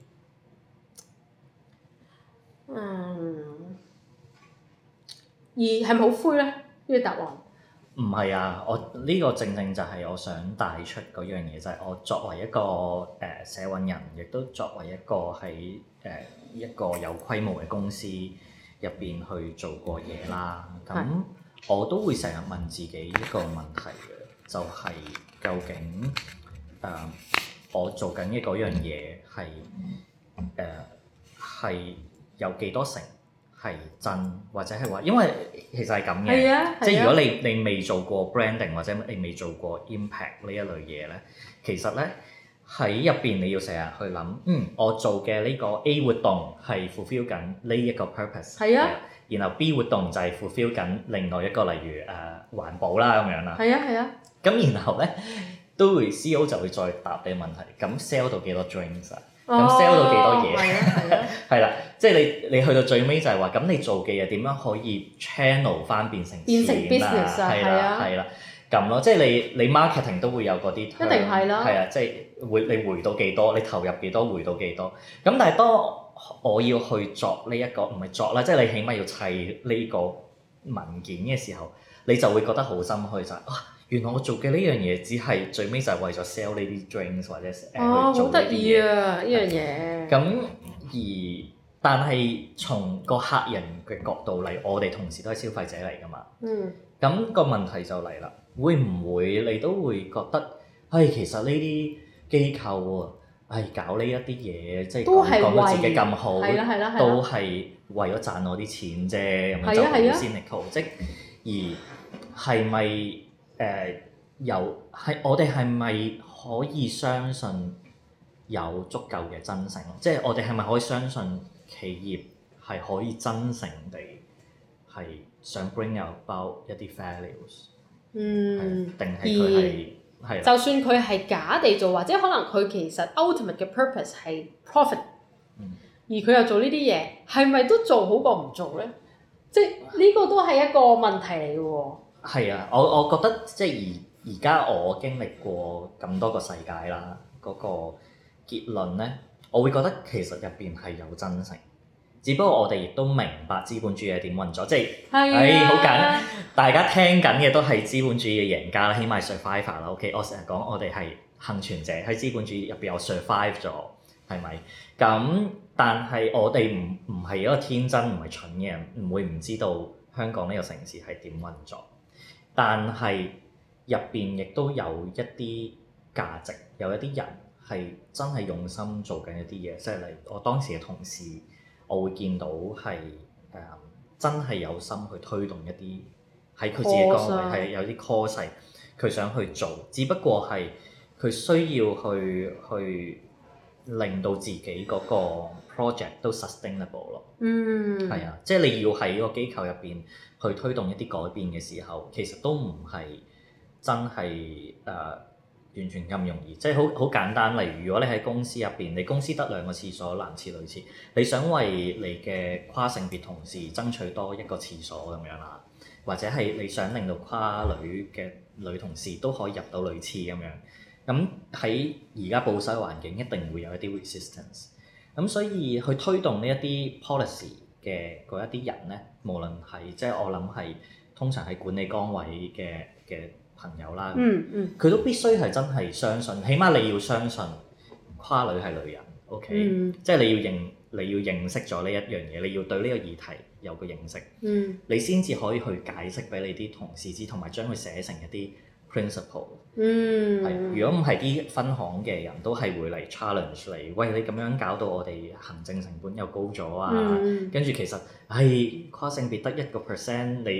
嗯，而係咪好灰咧？呢、呢個答案？ 唔係啊，我呢、呢個正正就係我想帶出嗰樣嘢，就係、是、我作為一個誒、呃、社運人，亦都作為一個喺誒、呃、一個有規模嘅公司入邊去做過嘢啦。咁我都會成日問自己一個問題嘅，就係、是、究竟誒、呃、我做緊嘅嗰樣嘢係誒係有幾多成係真，或者係話，因為其實係咁嘅， 啊、 即係如果你你未做過 branding 或者你未做過 impact 呢一類嘢咧，其實咧喺入邊你要成日去諗，嗯，我做嘅呢個 A 活動係 fulfill 緊呢一個 purpose， 係啊， 然後 B 活動就係 fulfill 緊另外一個，例如誒、呃、環保啦咁樣啦， 係啊係啊， 咁然後咧都會 C E O 就會再答你問題，咁 sell 到幾多 drinks 啊？咁 sell 到幾多嘢？係啊係啊，係啦，即係你你去到最尾就係話，咁你做嘅嘢點樣可以 channel 翻變成變成 business 啊？ 係啦係啦，咁咯，即係你你 marketing 都會有嗰啲，一定係啦， 係啊，即係會你回到幾多，你投入幾多，回到幾多。咁但係當我要去作呢一個唔係作啦，即係你起碼要砌呢個文件嘅時候，你就會覺得好心虛就係啊。原來我做嘅呢樣嘢只係最尾就係為咗 sell 呢啲 drinks 或者誒去做呢啲嘢。哦，好得意啊！呢樣嘢。咁而但係從個客人嘅角度嚟，我哋同時都係消費者嚟㗎嘛。嗯。咁個問題就嚟啦，會唔會你都會覺得，唉，其實呢啲機構喎，唉，搞呢一啲嘢，即係講講到自己咁好，都係為咗賺我啲錢啫，咁樣就好 cynical，即而係咪？誒有係我哋係咪可以相信有足夠嘅真誠？即係我哋係咪可以相信企業係可以真誠地係想 bring about 一啲 values？嗯，定係佢係係就算佢係假地做，或者可能佢其實 ultimate 嘅 purpose 係 profit，嗯，而佢又做呢啲嘢，係咪都做好過唔做咧？即係呢個都係一個問題嚟嘅喎。 係啊，我我覺得即係而而家我經歷過咁多個世界啦，嗰、那個結論咧，我會覺得其實入邊係有真誠，只不過我哋亦都明白資本主義係點運作，即係係好簡單，大家聽緊嘅都係資本主義嘅贏家啦，起碼 survivor 啦。OK，我成日講我哋係幸存者喺資本主義入邊有 survive 咗，係咪？咁但係我哋唔唔係一個天真唔係蠢嘅人，唔會唔知道香港呢個城市係點運作。但係入邊亦都有一啲價值，有一啲人係真係用心做緊一啲嘢，即係例如我當時嘅同事，我會見到係誒、呃、真係有心去推動一啲喺佢自己崗位係有啲 cause，佢想去做，只不過係佢需要去去令到自己嗰個 project 都 sustainable 咯。嗯，係啊，即係你要喺個機構入邊去推動一啲改變嘅時候，其實都唔係真係誒、呃、完全咁容易。即係好好簡單，例如如果你喺公司入邊，你公司得兩個廁所，男廁女廁，你想為你嘅跨性別同事爭取多一個廁所咁樣啦，或者係你想令到跨女嘅女同事都可以入到女廁咁樣，咁喺而家保守環境一定會有一啲 resistance。咁所以去推動呢一啲 policy 嘅嗰一啲人咧，無論係即係我諗係通常係管理崗位嘅嘅朋友啦，嗯嗯，佢都必須係真係相信，起碼你要相信跨女係女人 ，OK，嗯，即係你要認你要認識咗呢一樣嘢，你要對呢個議題有個認識，嗯，你先至可以去解釋俾你啲同事知，同埋將佢寫成一啲 principle， 嗯，係，如果唔係啲分行嘅人都係會嚟 challenge 你，喂，你咁樣搞到我哋行政成本又高咗啊，嗯，跟住其實係跨性別得一個 percent，你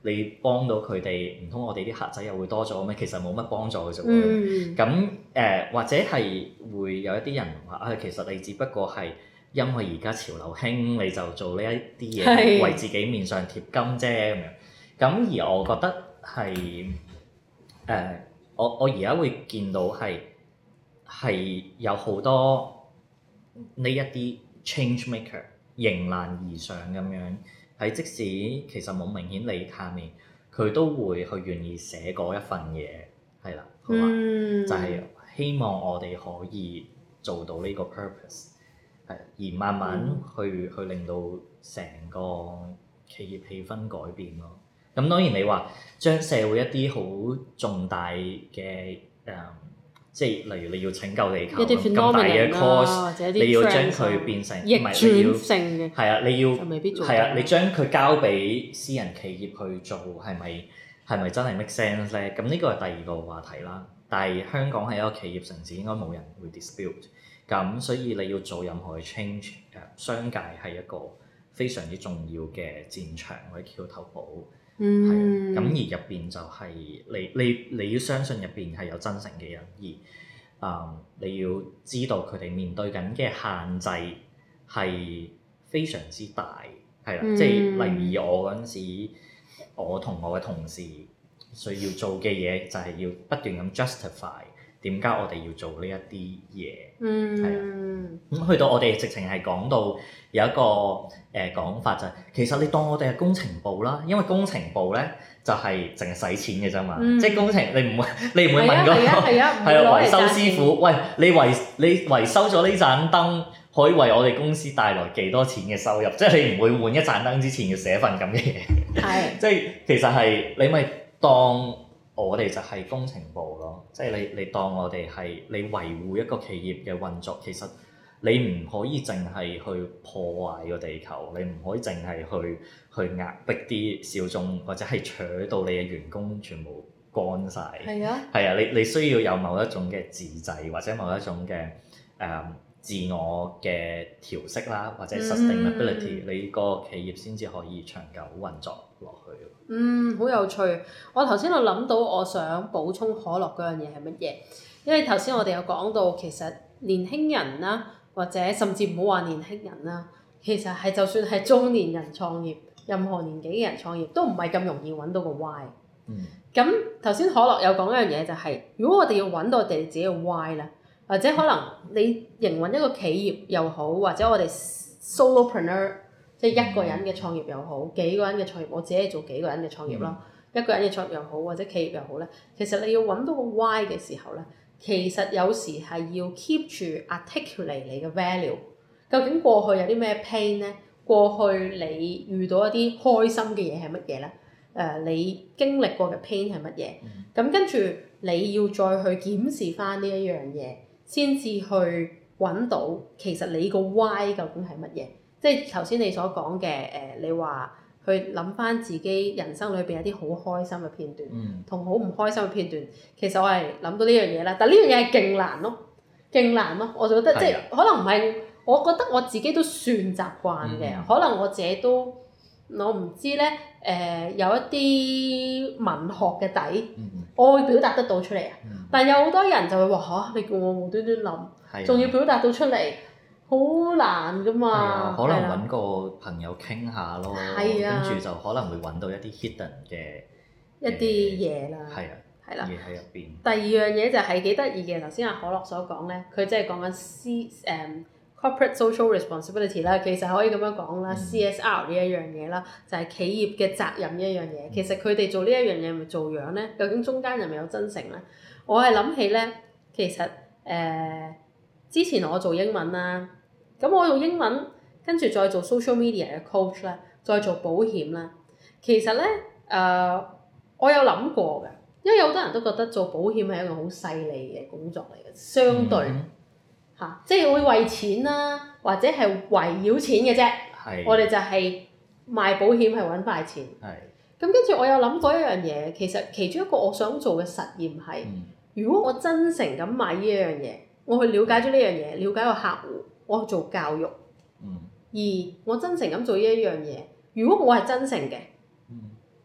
你幫到佢哋，唔通我哋啲客仔又會多咗咩？其實冇乜幫助嘅啫喎。 嗯。 咁誒、呃、或者係會有一啲人話啊，其實你只不過係因為而家潮流興，你就做呢一啲嘢為自己面上貼金啫咁樣。咁而我覺得係誒、呃，我我而家會見到係係有好多呢一啲 change maker 迎難而上咁樣。係即使其實冇明顯利下面，佢都會去願意寫嗰一份嘢，係啦，好嘛？ 嗯、 就係希望我哋可以做到呢個 purpose，係而慢慢去、嗯、去令到成個企業氣氛改變咯。咁當然你話將社會一啲好重大嘅誒。嗯即係例如你要拯救地球咁大嘅 cause，你要將佢變成逆轉性嘅， 係啊，你要係啊，你將佢交俾私人企業去做，係咪係咪真係 make sense 咧？咁呢個係第二個話題啦。但係香港係一個企業城市，應該冇人會 dispute。咁所以你要做任何嘅 change，誒，商界係一個非常之重要嘅戰場或者橋頭堡。 嗯， 係啊，咁而入邊就係、是、你你你要相信入邊係有真誠嘅人，而啊、嗯、你要知道佢哋面對緊嘅限制係非常之大，係啦，嗯、即係例如以我嗰陣時，我同我嘅同事需要做嘅嘢就係要不斷咁 justify 點解我哋要做呢一啲嘢，係啊、嗯，咁去到我哋直情係講到有一個誒、呃、講法就係、是，其實你當我哋係工程部啦，因為工程部咧就係淨係使錢嘅啫嘛，嗯、即係工程你唔會你唔會問嗰、那個係啊維修師傅，喂，你維你維修咗呢盞燈可以為我哋公司帶來幾多錢嘅收入？即係你唔會換一盞燈之前要寫份咁嘅嘢，係即係其實係你咪當。我哋就係工程部咯，即係你你當我哋係你維護一個企業嘅運作，其實你唔可以淨係去破壞個地球，你唔可以淨係去去壓迫啲小眾，或者係取到你嘅員工全部乾晒。係啊，係啊，你你需要有某一種嘅自制，或者某一種嘅誒、呃、自我嘅調適啦，或者 sustainability，、嗯、你個企業先至可以長久運作落去。 嗯，好有趣。我頭先我諗到，我想補充可樂嗰樣嘢係乜嘢？因為頭先我哋有講到，其實年輕人啦，或者甚至唔好話年輕人啦，其實係就算係中年人創業，任何年紀嘅人創業，都唔係咁容易揾到個 why。嗯。咁頭先可樂有講一樣嘢就係、是，如果我哋要揾到我哋自己嘅 why 啦，或者可能你營運一個企業又好，或者我哋 solopreneur。即係一個人嘅創業又好，幾個人嘅創業，我自己係做幾個人嘅創業啦。嗯、一個人嘅創業又好，或者企業又好咧，其實你要揾到個 why 嘅時候咧，其實有時係要 keep 住 articulate 你嘅 value。究竟過去有啲咩 pain 咧？過去你遇到一啲開心嘅嘢係乜嘢咧？誒、呃，你經歷過嘅 pain 係乜嘢？咁、嗯、跟住你要再去檢視翻呢一樣嘢，先至去揾到其實你個 why 究竟係乜嘢？即係頭先你所講嘅誒，你話去諗翻自己人生裏邊有啲好開心嘅片段，同好唔開心嘅片段，其實我係諗到呢樣嘢啦。但呢樣嘢係勁難咯，勁難咯。我就覺得的即係可能唔係，我覺得我自己都算習慣嘅。嗯、可能我自己都我唔知咧誒、呃，有一啲文學嘅底，嗯、我會表達得到出嚟啊。嗯、但有好多人就會話嚇，你叫我無端端諗，仲的要表達到出嚟。好難㗎嘛， 啊、可能揾個朋友傾下咯，跟住就可能會揾到一啲 hidden 嘅一啲嘢啦， 係啊，係啦，嘢喺入邊。 第二樣嘢就係幾得意嘅，頭先阿可樂所講咧，佢即係講緊 C 誒 corporate social responsibility 啦，其實可以咁樣講啦、嗯、C S R 呢一樣嘢啦，就係、是、企業嘅責任呢一樣嘢。嗯、其實佢哋做呢一樣嘢係咪做樣咧？究竟中間有冇有真誠咧？我係諗起咧，其實誒、呃、之前我做英文啦。咁我用英文，跟住再做 social media 嘅 coach 啦，再做保險啦。其實咧，誒、呃，我有諗過嘅，因為有好多人都覺得做保險係一個好勢利嘅工作嚟嘅，相對嚇、嗯啊，即係會為錢啦，或者係圍繞錢嘅啫。係。我哋就係賣保險係揾快錢。係。咁跟住我有諗過一樣嘢，其實其中一個我想做嘅實驗係，嗯、如果我真誠咁賣呢一樣嘢，我去了解咗呢樣嘢，了解個客戶。我去做教育，嗯、而我真誠咁做呢一樣嘢。如果我係真誠嘅，嗯、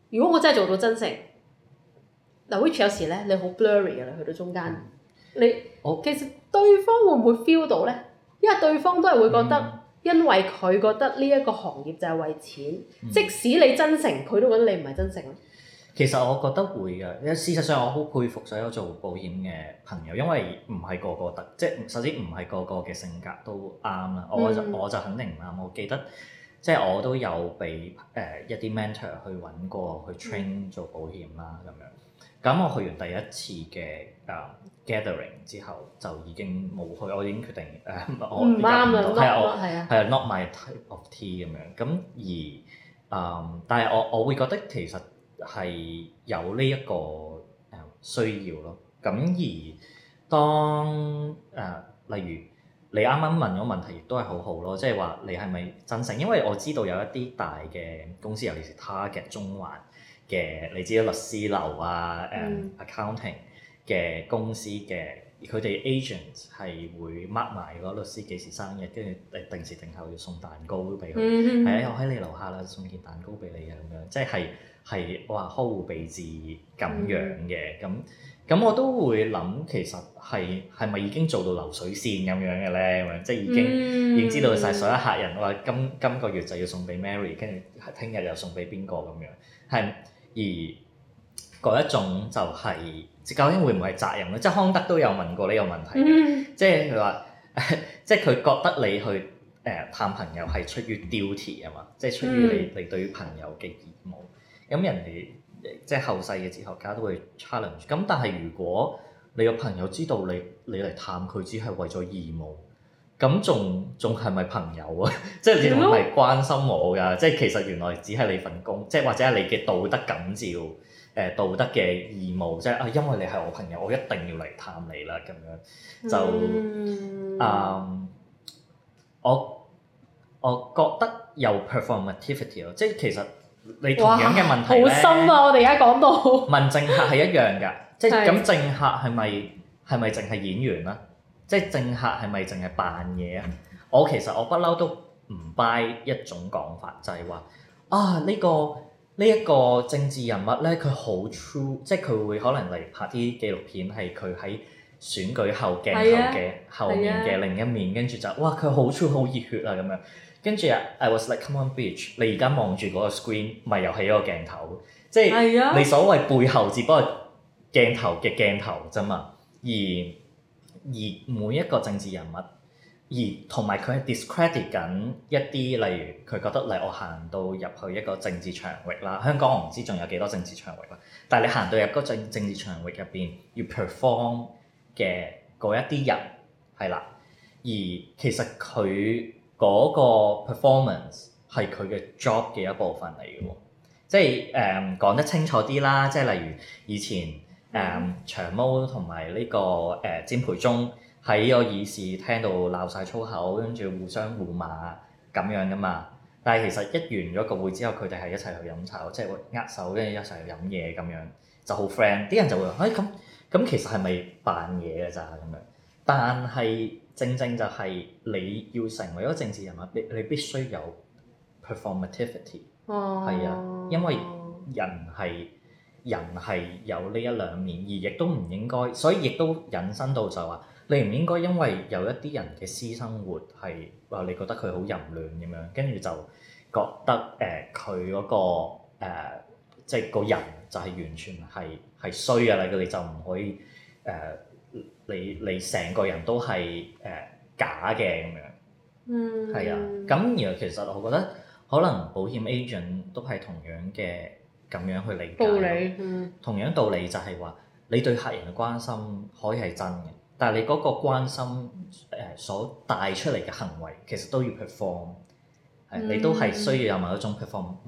如果我真係做到真誠，嗱 which 有時咧你好 blurry 嘅啦，去到中間， 嗯、 你我其實對方會唔會 feel 到咧？因為對方都係會覺得， 嗯、 因為佢覺得呢一個行業就係為錢， 嗯、 即使你真誠，佢都覺得你唔係真誠咯。 其實我覺得會嘅，事實上我好佩服所有做保險嘅朋友，因為唔係個個得，即係首先唔係個個嘅性格都啱啦。我就、嗯、我就肯定唔啱。我記得即係我都有俾誒、呃、一啲 mentor 去揾過去 train 做保險啦咁樣。咁我去完第一次嘅誒、uh, gathering 之後，就已經冇去，我已經決定誒、呃、我唔啱啦， 係啊，我係啊， 係啊 not my type of tea 咁樣。咁而誒、嗯，但係我我會覺得其實係有呢一個誒需要咯。咁而當誒、呃、例如你啱啱問咗問題，亦都係好好咯，即係話你係咪真誠？因為我知道有一啲大嘅公司，尤其是 Target 中環嘅，你知啦，律師樓啊，誒、嗯、accounting 嘅公司嘅，佢哋 agents 係會 mark 埋嗰律師幾時生日，跟住誒定時定候要送蛋糕俾佢，係啊，我喺你樓下啦，送件蛋糕俾你啊咁樣，即係係哇呵護備至咁樣嘅，咁咁、嗯、我都會諗其實係係咪已經做到流水線咁樣嘅咧？咁樣即係已經、嗯、已經知道晒所有客人話今今個月就要送俾 Mary， 跟住聽日又送俾邊個咁樣，係。而嗰一種就係、是，究竟會唔會係責任咧？即係康德都有問過呢個問題嘅、嗯，即係佢話，即係佢覺得你去誒、呃、探朋友係出於 duty 啊嘛，即係出於你你對於朋友嘅義務。咁人哋即係後世嘅哲學家都會 challenge。咁但係如果你個朋友知道你你嚟探佢只係為咗義務，咁仲仲係咪朋友啊？即係你仲係關心我㗎？即係其實原來只係你份工，即係或者係你嘅道德感召，誒、呃、道德嘅義務，即係啊，因為你係我朋友，我一定要嚟探你啦咁樣。就嗯、呃，我我覺得有 performativity 咯，即係其實你同樣嘅問題咧， 好深啊！我哋而家講到問政客係一樣㗎，即係咁政客係咪係咪淨係演員啊？即係政客係咪淨係扮嘢啊？我其實我不嬲都唔 buy 一種講法，就係話啊呢個呢一個政治人物咧，佢好 true，即係佢會可能嚟拍啲紀錄片，係佢喺選舉後鏡頭嘅後面嘅另一面，跟住就哇佢好 true 好熱血啊咁樣，跟住啊 I was like come on bitch，你而家望住嗰個 screen，咪又係一個鏡頭，即係你所謂背後只不過鏡頭嘅鏡頭啫嘛，而而每一個政治人物，而同埋佢係 discredit 緊一啲，例如佢覺得嚟我行到入去一個政治場域啦，香港我唔知仲有幾多政治場域啦，但係你行到入嗰政政治場域入邊要 perform 嘅嗰一啲人係啦，而其實佢嗰個 performance 係佢嘅 job 嘅一部分嚟嘅喎，即係誒講得清楚啲啦，即係例如以前。誒、um, 長毛同埋呢個誒詹培忠喺個議事廳度鬧晒粗口，跟住互相互罵咁樣噶嘛。但係其實一完咗個會之後，佢哋係一齊去飲茶，即係會握手，跟住一齊去飲嘢咁樣，就好 friend。啲人就會話：誒咁咁其實係咪扮嘢㗎咋咁樣？但係正正就係你要成為一個政治人物，你你必須有 performativity。哦。係啊，因為人係。人係有呢一兩面，而亦都唔應該，所以亦都引申到就話，你唔應該因為有一啲人嘅私生活係話你覺得佢好淫亂咁樣，跟住就覺得誒佢嗰個誒、呃、即係個人就係完全係係衰嘅啦，你就唔可以誒、呃、你你成個人都係誒、呃、假嘅咁樣。嗯。係啊，咁然後其實我覺得可能保險 agent 都係同樣嘅。咁樣去理解，道理嗯、同樣道理就係話，你對客人嘅關心可以係真嘅，但係你嗰個關心誒、呃、所帶出嚟嘅行為，其實都要 perform，係、嗯、你都係需要有某一種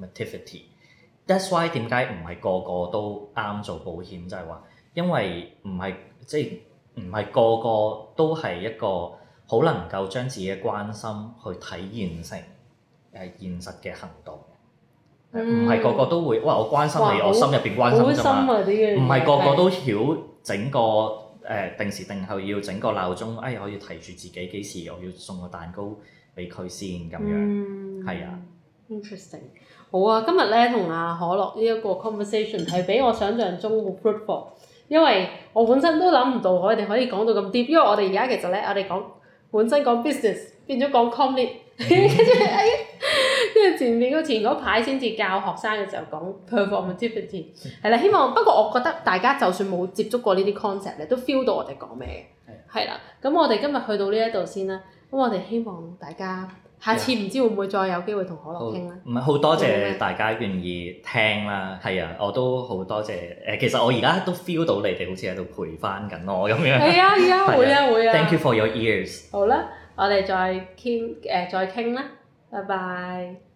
performativity。That's why 點解唔係個個都啱做保險，就係、是、話，因為唔係即係唔係個個都係一個好能夠將自己嘅關心去體現成誒、呃、現實嘅行動。唔係、嗯、個個都會，哇！我關心你，哇我心入邊關心啫嘛。唔係、啊、個個都曉整個誒、呃、定時定候要整個鬧鐘，哎，我要提住自己幾時我要送個蛋糕俾佢先咁樣，係、嗯、啊。 Interesting， 好啊，今日咧同阿可樂呢一個 conversation 係比我想象中好 fruitful，因為我本身都諗唔到我哋可以講到咁 deep，因為我哋而家其實咧我哋講本身講 business 變咗講 commit，跟住跟住前面嗰前嗰排先至教學生嘅時候講 performativity， 係啦，希望不過我覺得大家就算冇接觸過呢啲 concept 咧，都 feel 到我哋講咩嘅，係啦，咁我哋今日去到呢一度先啦，咁我哋希望大家。下次唔知會唔會再有機會同可樂傾咧？ 唔係好多謝大家願意聽啦，係啊，我都好多謝誒。其實我而家都 feel 到你哋好似喺度陪翻緊我咁樣。 係啊，係啊，會啊，會啊。 Thank you for your ears。 好啦，我哋再傾誒，再傾啦，拜拜。